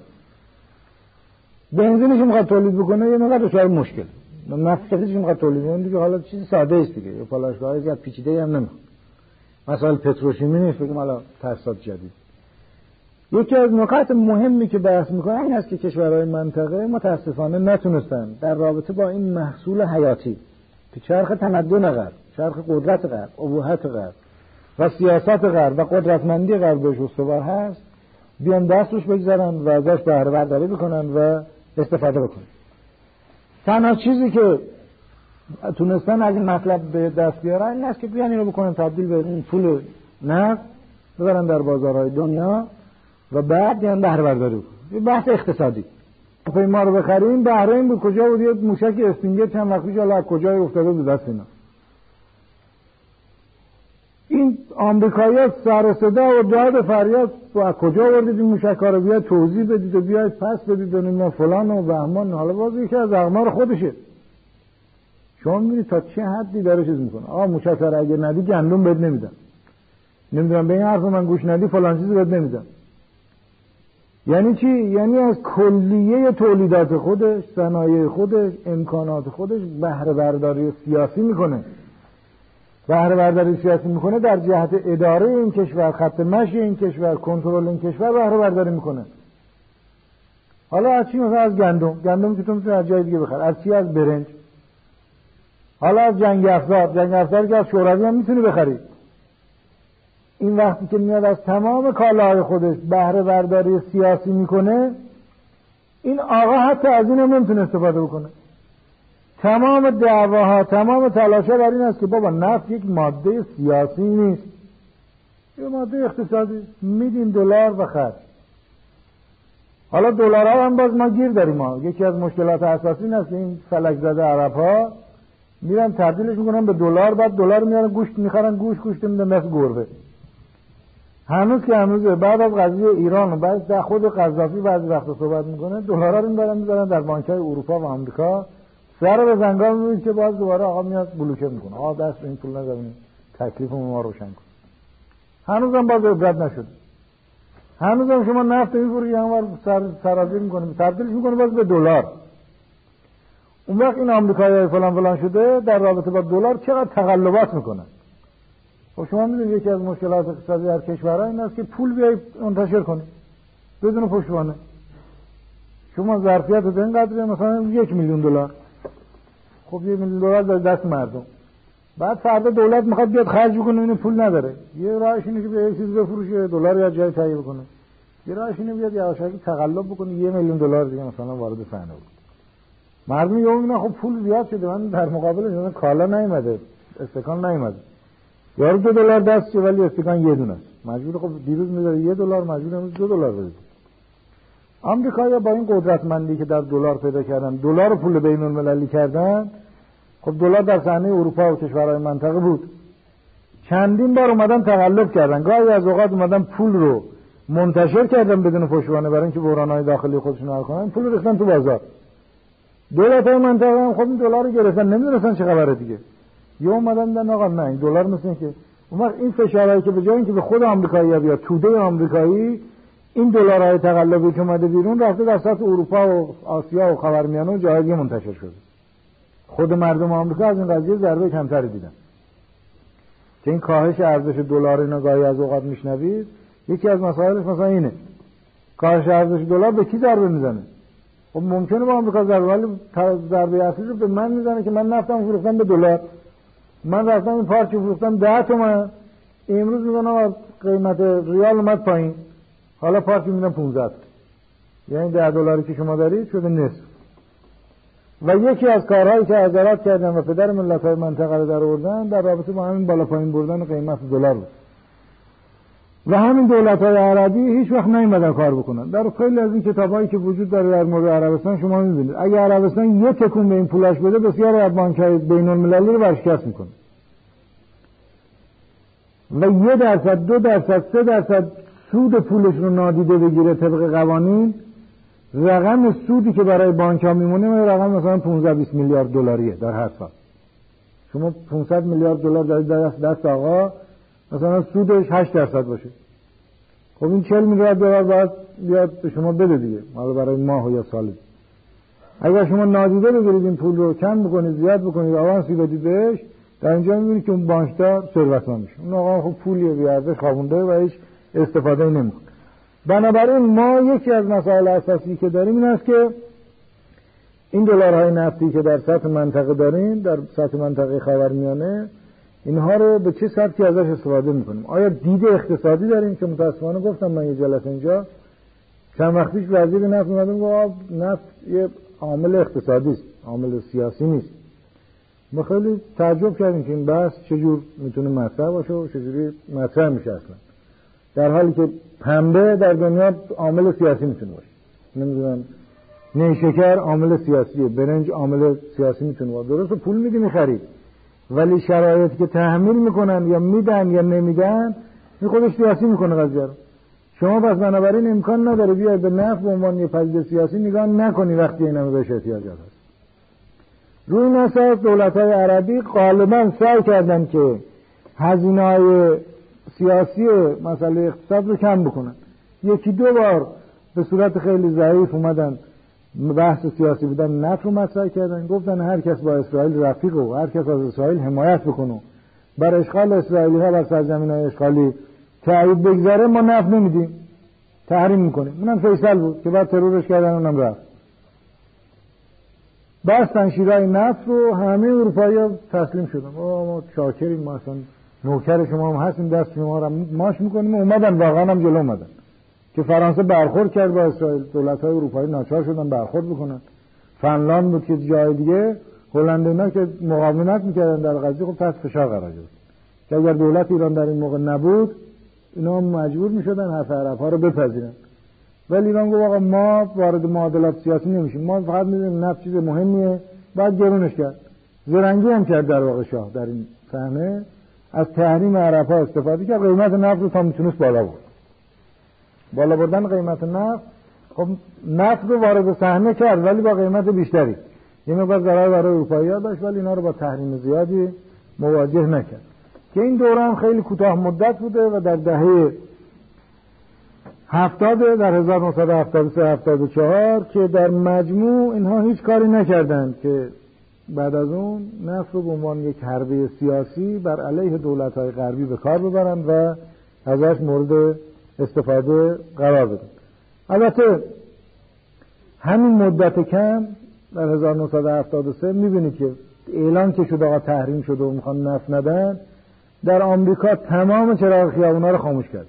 بنزینش میخواد تولید بکنه یه مقدر دچار مشکل، نفتش میخواد تولید کنه دیگه، حالا چیز ساده است دیگه، یه پالایشگاه زیاد پیچیده هم نمیخواد. مثلا پتروشیمی نیست بگیم حالا تاسیسات جدید. یکی از نکات مهمی که بحث میکنه این است که کشورهای منطقه متاسفانه نتونستن در رابطه با این محصول حیاتی که چرخ تمدن غرب، چرخ قدرت غرب، ابهت غرب و سیاست غرب و قدرتمندی غرب بهش استوار هست، بیان دست روش بگذارن و ازش بهره برداری بکنن و استفاده بکنن. تنها چیزی که تونستن از این مطلب به دست بیارن این است که بیان اینو بکنن تبدیل به اون پول نفت ببرن در بازارهای دنیا و بعد بیان بهره برداری بکنن. یه بحث اقتصادی. ما رو بخریم بهره این بود کجا بود؟ یه موشک اسپینگر چند وقت پیش حالا از کجای افتاده بود دست اینا. این آمریکایی‌ها سر صدا و داد فریاد از کجا آوردید این موشک‌ها رو؟ بیاید توضیح بدید و بیاید پس بدید و نمیدونم فلان و بهمان. حالا باز یکی از اقمار خودشه. شما می‌بینید تا چه حدی داره چیز میکنه. آ موشک رو اگه ندی گندم بهت نمیدم، نمیدونم به این حرف من گوش ندی فلان چیزی بهت نمیدم. یعنی چی؟ یعنی از کلیه تولیدات خودش، صنایع خودش، امکانات خودش بهره برداری سیاسی میکنه. بهره برداری سیاسی میکنه در جهت اداره این کشور، خط مشی این کشور، کنترل این کشور بهره برداری میکنه. حالا از چی؟ مثلا از گندم، گندم که تو میتونی از جای دیگه بخری. از چی؟ از برنج. حالا از جنگ افزار، جنگ افزار که از شوروی هم میتونی بخری. این وقتی که میاد از تمام کالاهای خودش بهره برداری سیاسی میکنه، این آقا حتی از این هم نمیتونه استفاده بکنه. تمام دعواها، تمام تلاشها بر این است که بابا نفت یک ماده سیاسی نیست، یه ماده اقتصادی، میدیم دلار و خرج. حالا دلارها هم باز ما گیر داریم. ما یکی از مشکلات اساسی این است که این فلک زده عرب‌ها میرن تبدیلش میکنن به دلار، بعد دلار میارن گوشت میخرن، گوشت گوشت میده مثل گربه. هنوز که هنوز بعد از قضیه ایران و بعد در خود قذافی بعضی وقتا صحبت میکنه، دلارها رو میبرن میذارن در بانک‌های اروپا و آمریکا، سر به زنگار میبینید که باز دوباره آقا میاد بلوکه میکنه، آقا دست این پول نذارین تکلیف ما روشن کن. هنوزم باز عبرت نشد. هنوزم شما نفت میفروشید هموار سر سرازیر میکنه، تبدیلش میکنه باز به دلار. اون وقت این آمریکایی‌ها فلان فلان شده در رابطه با دلار چقدر تقلبات میکنن. خب شما میدونید یکی از مشکلات اقتصادی در کشورها این است که پول بیای منتشر کنی بدون پشتوانه. شما ظرفیت به این قدره مثلا یک میلیون دلار، خب یک میلیون دلار در دست مردم، بعد فردا دولت میخواد بیاد خرج بکنه اینو پول نداره، یه راهش اینه که بیاد چیز بفروشه دلار یا جای تهیه بکنه، یه راهش اینه بیاد یواشکی تقلب بکنه یه میلیون دلار دیگه مثلا وارد صحنه بشه. مردم میگن اینا خب پول زیاد شده، من در مقابلش مثلا کالا نیومده، استکان نیومده، یارو دو دلار دست چه ولی استکان یه دونه است، مجبور خب دیروز میذاره یه دلار، مجبور امروز دو دلار بده. آمریکایی‌ها با این قدرتمندی که در دلار پیدا کردن، دلار پول بین المللی کردن، خب دلار در صحنه اروپا و کشورهای منطقه بود، چندین بار اومدن تقلب کردن، گاهی از اوقات اومدن پول رو منتشر کردن بدون پشتوانه برای اینکه بحران‌های داخلی خودشون حل کنن، پول رو ریختن تو بازار. دولت‌های منطقه هم خب این دلار رو گرفتن، نمی‌دونستن چه خبره دیگه، یه اومدن دیدن آقا نه این دلار مثل این که اون وقت این فشارهایی که به جای اینکه به خود آمریکایی‌ها بیاد، توده آمریکایی، این دلارهای تقلبی که اومده بیرون رفته در سطح اروپا و آسیا و خاورمیانه و جای دیگه منتشر شده. خود مردم آمریکا از این قضیه ضربه کمتری دیدن که این کاهش ارزش دلار اینا گاهی از اوقات میشنوید، یکی از مسائلش مثلا اینه، کاهش ارزش دلار به کی ضربه میزنه؟ خب ممکنه با آمریکا ضربه، ولی ضربه اصلی رو به من میزنه که من نفتم فروختم به دلار، من رفتم این پارچه فروختم ده تومن، امروز میگن آقا قیمت ریال اومد پایین، حالا پارچه میدن پانزده. یعنی ده دلاری که شما دارید شده نصف. و یکی از کارهایی که حضرات کردن و پدر ملت‌های منطقه رو در آوردن در رابطه با همین بالا پایین بردن قیمت دلار بود. و همین دولت‌های عربی هیچ وقت نمی‌مدن کار بکنن. در خیلی از این کتابایی که وجود داره در مورد عربستان شما می‌بینید اگه عربستان یه تکون به این پولاش بده بسیار از بانک‌های بین‌المللی رو ورشکست می‌کنه. و یه درصد، دو درصد، سه درصد سود پولش رو نادیده بگیره طبق قوانین، رقم سودی که برای بانک‌ها میمونه رقم مثلا پانزده بیست میلیارد دلاریه در هر سال. شما پانصد میلیارد دلار دارید در دست آقا، مثلا سودش هشت درصد باشه. خب این چهل میلیارد دلار باید بیاد به شما بده دیگه، حالا برای ماه یا سال. اگر شما نادیده بگیرید این پول رو کم بکنید، زیاد بکنید، آوانسی بدید بهش، در اینجا می‌بینید که اون بانکدار ثروتمند میشه. اون آقا خب پولیه بی ارزش خوابونده و هیچ استفاده‌ای نمی‌کنه. بنابراین ما یکی از مسائل اساسی که داریم این است که این دلارهای نفتی که در سطح منطقه داریم، در سطح منطقه خاورمیانه، اینها رو به چه سبکی ازش استفاده میکنیم؟ آیا دید اقتصادی داریم که متاسفانه گفتم من یه جلسه اینجا چند وقت پیش وزیر نفت اومد گفت نفت یه عامل اقتصادی است، عامل سیاسی نیست. ما خیلی تعجب کردیم که این بحث چجور میتونه مطرح باشه و چجوری مطرح میشه اصلا، در حالی که پنبه در دنیا عامل سیاسی میتونه باشه. نمیدونم نیشکر عامل سیاسیه، برنج عامل سیاسی میتونه باشه. درسته پول میدی میخرید، ولی شرایطی که تحمیل میکنن یا میدن یا نمیدن این خودش سیاسی میکنه قضیه رو. شما پس بنابراین امکان نداره بیای به نفت به عنوان یه پدیده سیاسی نگاه نکنی وقتی این همه بهش احتیاجات هست. روی این اساس دولت‌های عربی غالبا سعی کردن که هزینه‌های سیاسی مسئله اقتصاد رو کم بکنن. یکی دو بار به صورت خیلی ضعیف اومدن بحث سیاسی بودن نفت رو مطرح کردن، گفتن هر کس با اسرائیل رفیق و هر کس از اسرائیل حمایت بکنه بر اشغال اسرائیلی ها بر سرزمین‌های اشغالی تایید بگذاره ما نفت نمیدیم، تحریم میکنیم. اونم فیصل بود که بعد ترورش کردن اونم رفت. بستن شیرای نفت رو، همه اروپایی‌ها تسلیم شدن. ما شاکریم، ما اصلا نوکر شما هم هستیم، دست شما رو ماش میکنیم. اومدن واقعا هم جلو اومدن که فرانسه برخورد کرد با اسرائیل، دولت‌های اروپایی ناچار شدن برخورد بکنن. فنلاند بود که جای دیگه، هلند اینا که مقاومت میکردن در قضیه خب تحت فشار قرار گرفت که اگر دولت ایران در این موقع نبود اینا مجبور میشدن حرف عرب‌ها رو بپذیرن. ولی ایران گفت آقا ما وارد معادلات سیاسی نمیشیم، ما فقط میدونیم نفت چیز مهمیه، بعد گرونش کرد. زرنگی هم کرد در واقع شاه در این صحنه، از تحریم عرب‌ها استفاده کرد، قیمت نفت رو تا میتونست بالا برد. بالا بردن قیمت نفت، خب نفت رو وارد صحنه کرد ولی با قیمت بیشتری. یه مقدار ضرر برای اروپایی‌ها داشت ولی اینا رو با تحریم زیادی مواجه نکرد. که این دوره هم خیلی کوتاه مدت بوده و در دهه هفتاد در هزار و نهصد و هفتاد و سه هفتاد و چهار که در مجموع اینها هیچ کاری نکردند که بعد از اون نفت رو به عنوان یک حربه سیاسی بر علیه دولت‌های غربی به کار ببرند و ازش مورد استفاده قرار بدن. البته همین مدت کم در هزار و نهصد و هفتاد و سه می‌بینید که اعلان که شده آقا تحریم شده و میخوان نفت ندن، در آمریکا تمام چراغ خیابونا رو خاموش کرد،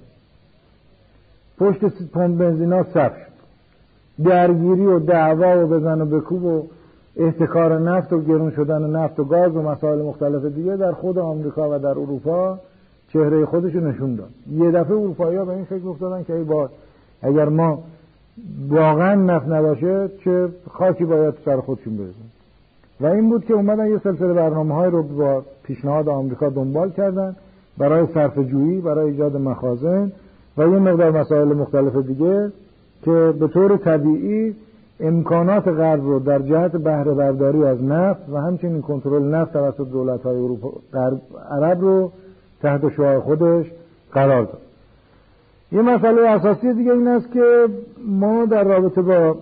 پشت پمپ بنزینا صف شد، درگیری و دعوا و بزن و بکوب و احتکار نفت و گرون شدن نفت و گاز و مسائل مختلف دیگه در خود آمریکا و در اروپا چهره خودشو نشون داد. یه دفعه اروپایی‌ها به این فکر افتادن که ای با اگر ما واقعا نفت نباشه چه خاکی باید سر خودشون بریزن. و این بود که اومدن یه سلسله برنامه‌های رو با پیشنهاد آمریکا دنبال کردن برای صرفه‌جویی، برای ایجاد مخازن و یه مقدار مسائل مختلف دیگه که به طور طبیعی امکانات غرب رو در جهت بهره برداری از نفت و همچنین کنترل نفت توسط دولت‌های اروپا غرب عرب رو تحت شعاع خودش قرار داد. یه مسئله اساسی دیگه این است که ما در رابطه با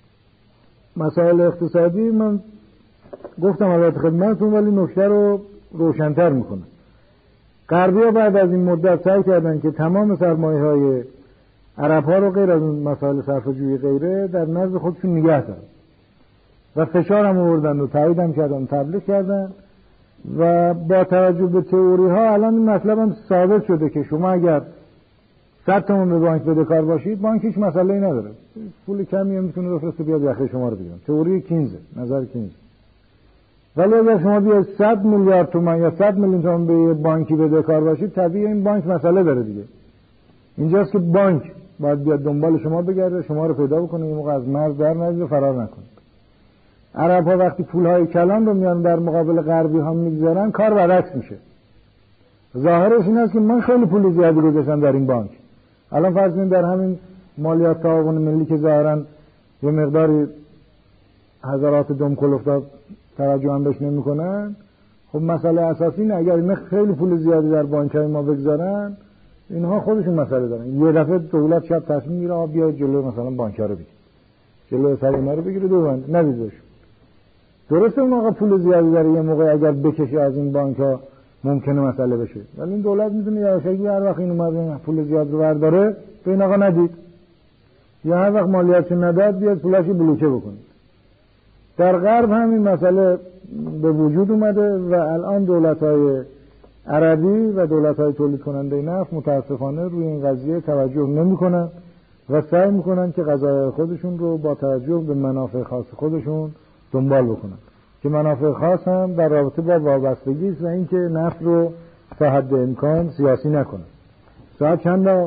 مسائل اقتصادی، من گفتم البته خدمتتون ولی نکته رو روشن‌تر میکنه. غربی‌ها بعد از این مدت سعی کردن که تمام سرمایه‌های عرب‌ها رو غیر از اون مسائل صرفه‌جویی غیره در نزد خودشون نگه دارن و فشار هم آوردن و تایید هم کردن، تبلیغ کردن و با توجه به تئوری‌ها الان این مطلب هم ثابت شده که شما اگر صد تومن به بانک بدهکار باشید، بانک هیچ مسئله‌ای نداره، پول کمی هم میتونه بفرسته بیاد یخه شما رو بگیره. تئوری کینز، نظر کینز. ولی اگر شما بیاید صد میلیارد تومان یا صد میلیون تومان به بانکی بدهکار باشید، طبیعی این بانک مسئله داره دیگه. اینجاست که بانک باید بیاد دنبال شما بگرده، شما رو پیدا بکنه، این موقع از مرز در نرید و فرار نکنید. عرب ها وقتی پولهای کلان رو میان در مقابل غربی ها میگذارن، کار برعکس میشه. ظاهرش این است که من خیلی پول زیادی گذاشتم در این بانک. الان فرض کنید در همین مالیات تعاون ملی که ظاهرا یه مقداری هزارات دم کلفتا توجه هم بهش نمیکنن، خب مسئله اساسی اینه اگر اینا خیلی پول زیادی در بانک‌های ما بگذارن، اینها خودشون مسئله دارن. یه دفعه دولت شب تصمیم میگیره آ بیا جلوی مثلا بانک‌ها رو بگیر، جلوی سر اینا رو بگیره دوبند ندیدش. درسته اون آقا پول زیادی داره، یه موقع اگر بکشه از این بانک‌ها ممکنه مسئله بشه، ولی این دولت میتونه یواشکی هر وقت این اومد پول زیاد رو برداره به این آقا ندید، یا هر وقت مالیاتش نداد بیاد پولاشو بلوکه بکنه. در غرب هم این مسئله به وجود اومده و الان دولت‌های عربی و دولت‌های تولید کننده نفت متاسفانه روی این قضیه توجه نمی‌کنن و سعی می‌کنن که قضایای خودشون رو با توجه به منافع خاص خودشون دنبال بکنن که منافع خاص هم در رابطه با وابستگی است و اینکه نفت رو تا حد امکان سیاسی نکنن. ساعت چنده؟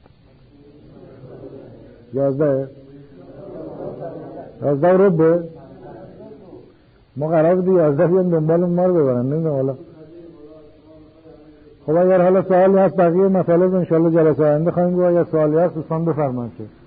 یازده؟ یازده رو به؟ ما قرار بود یازده بیان دنبال ما رو ببرن، نمیدونم حالا. خب اگر حالا سوالی هست بقیه مسائل رو انشاءالله جلسه آینده خواهیم گفت. اگر سوالی هست دوستان بفرمایید.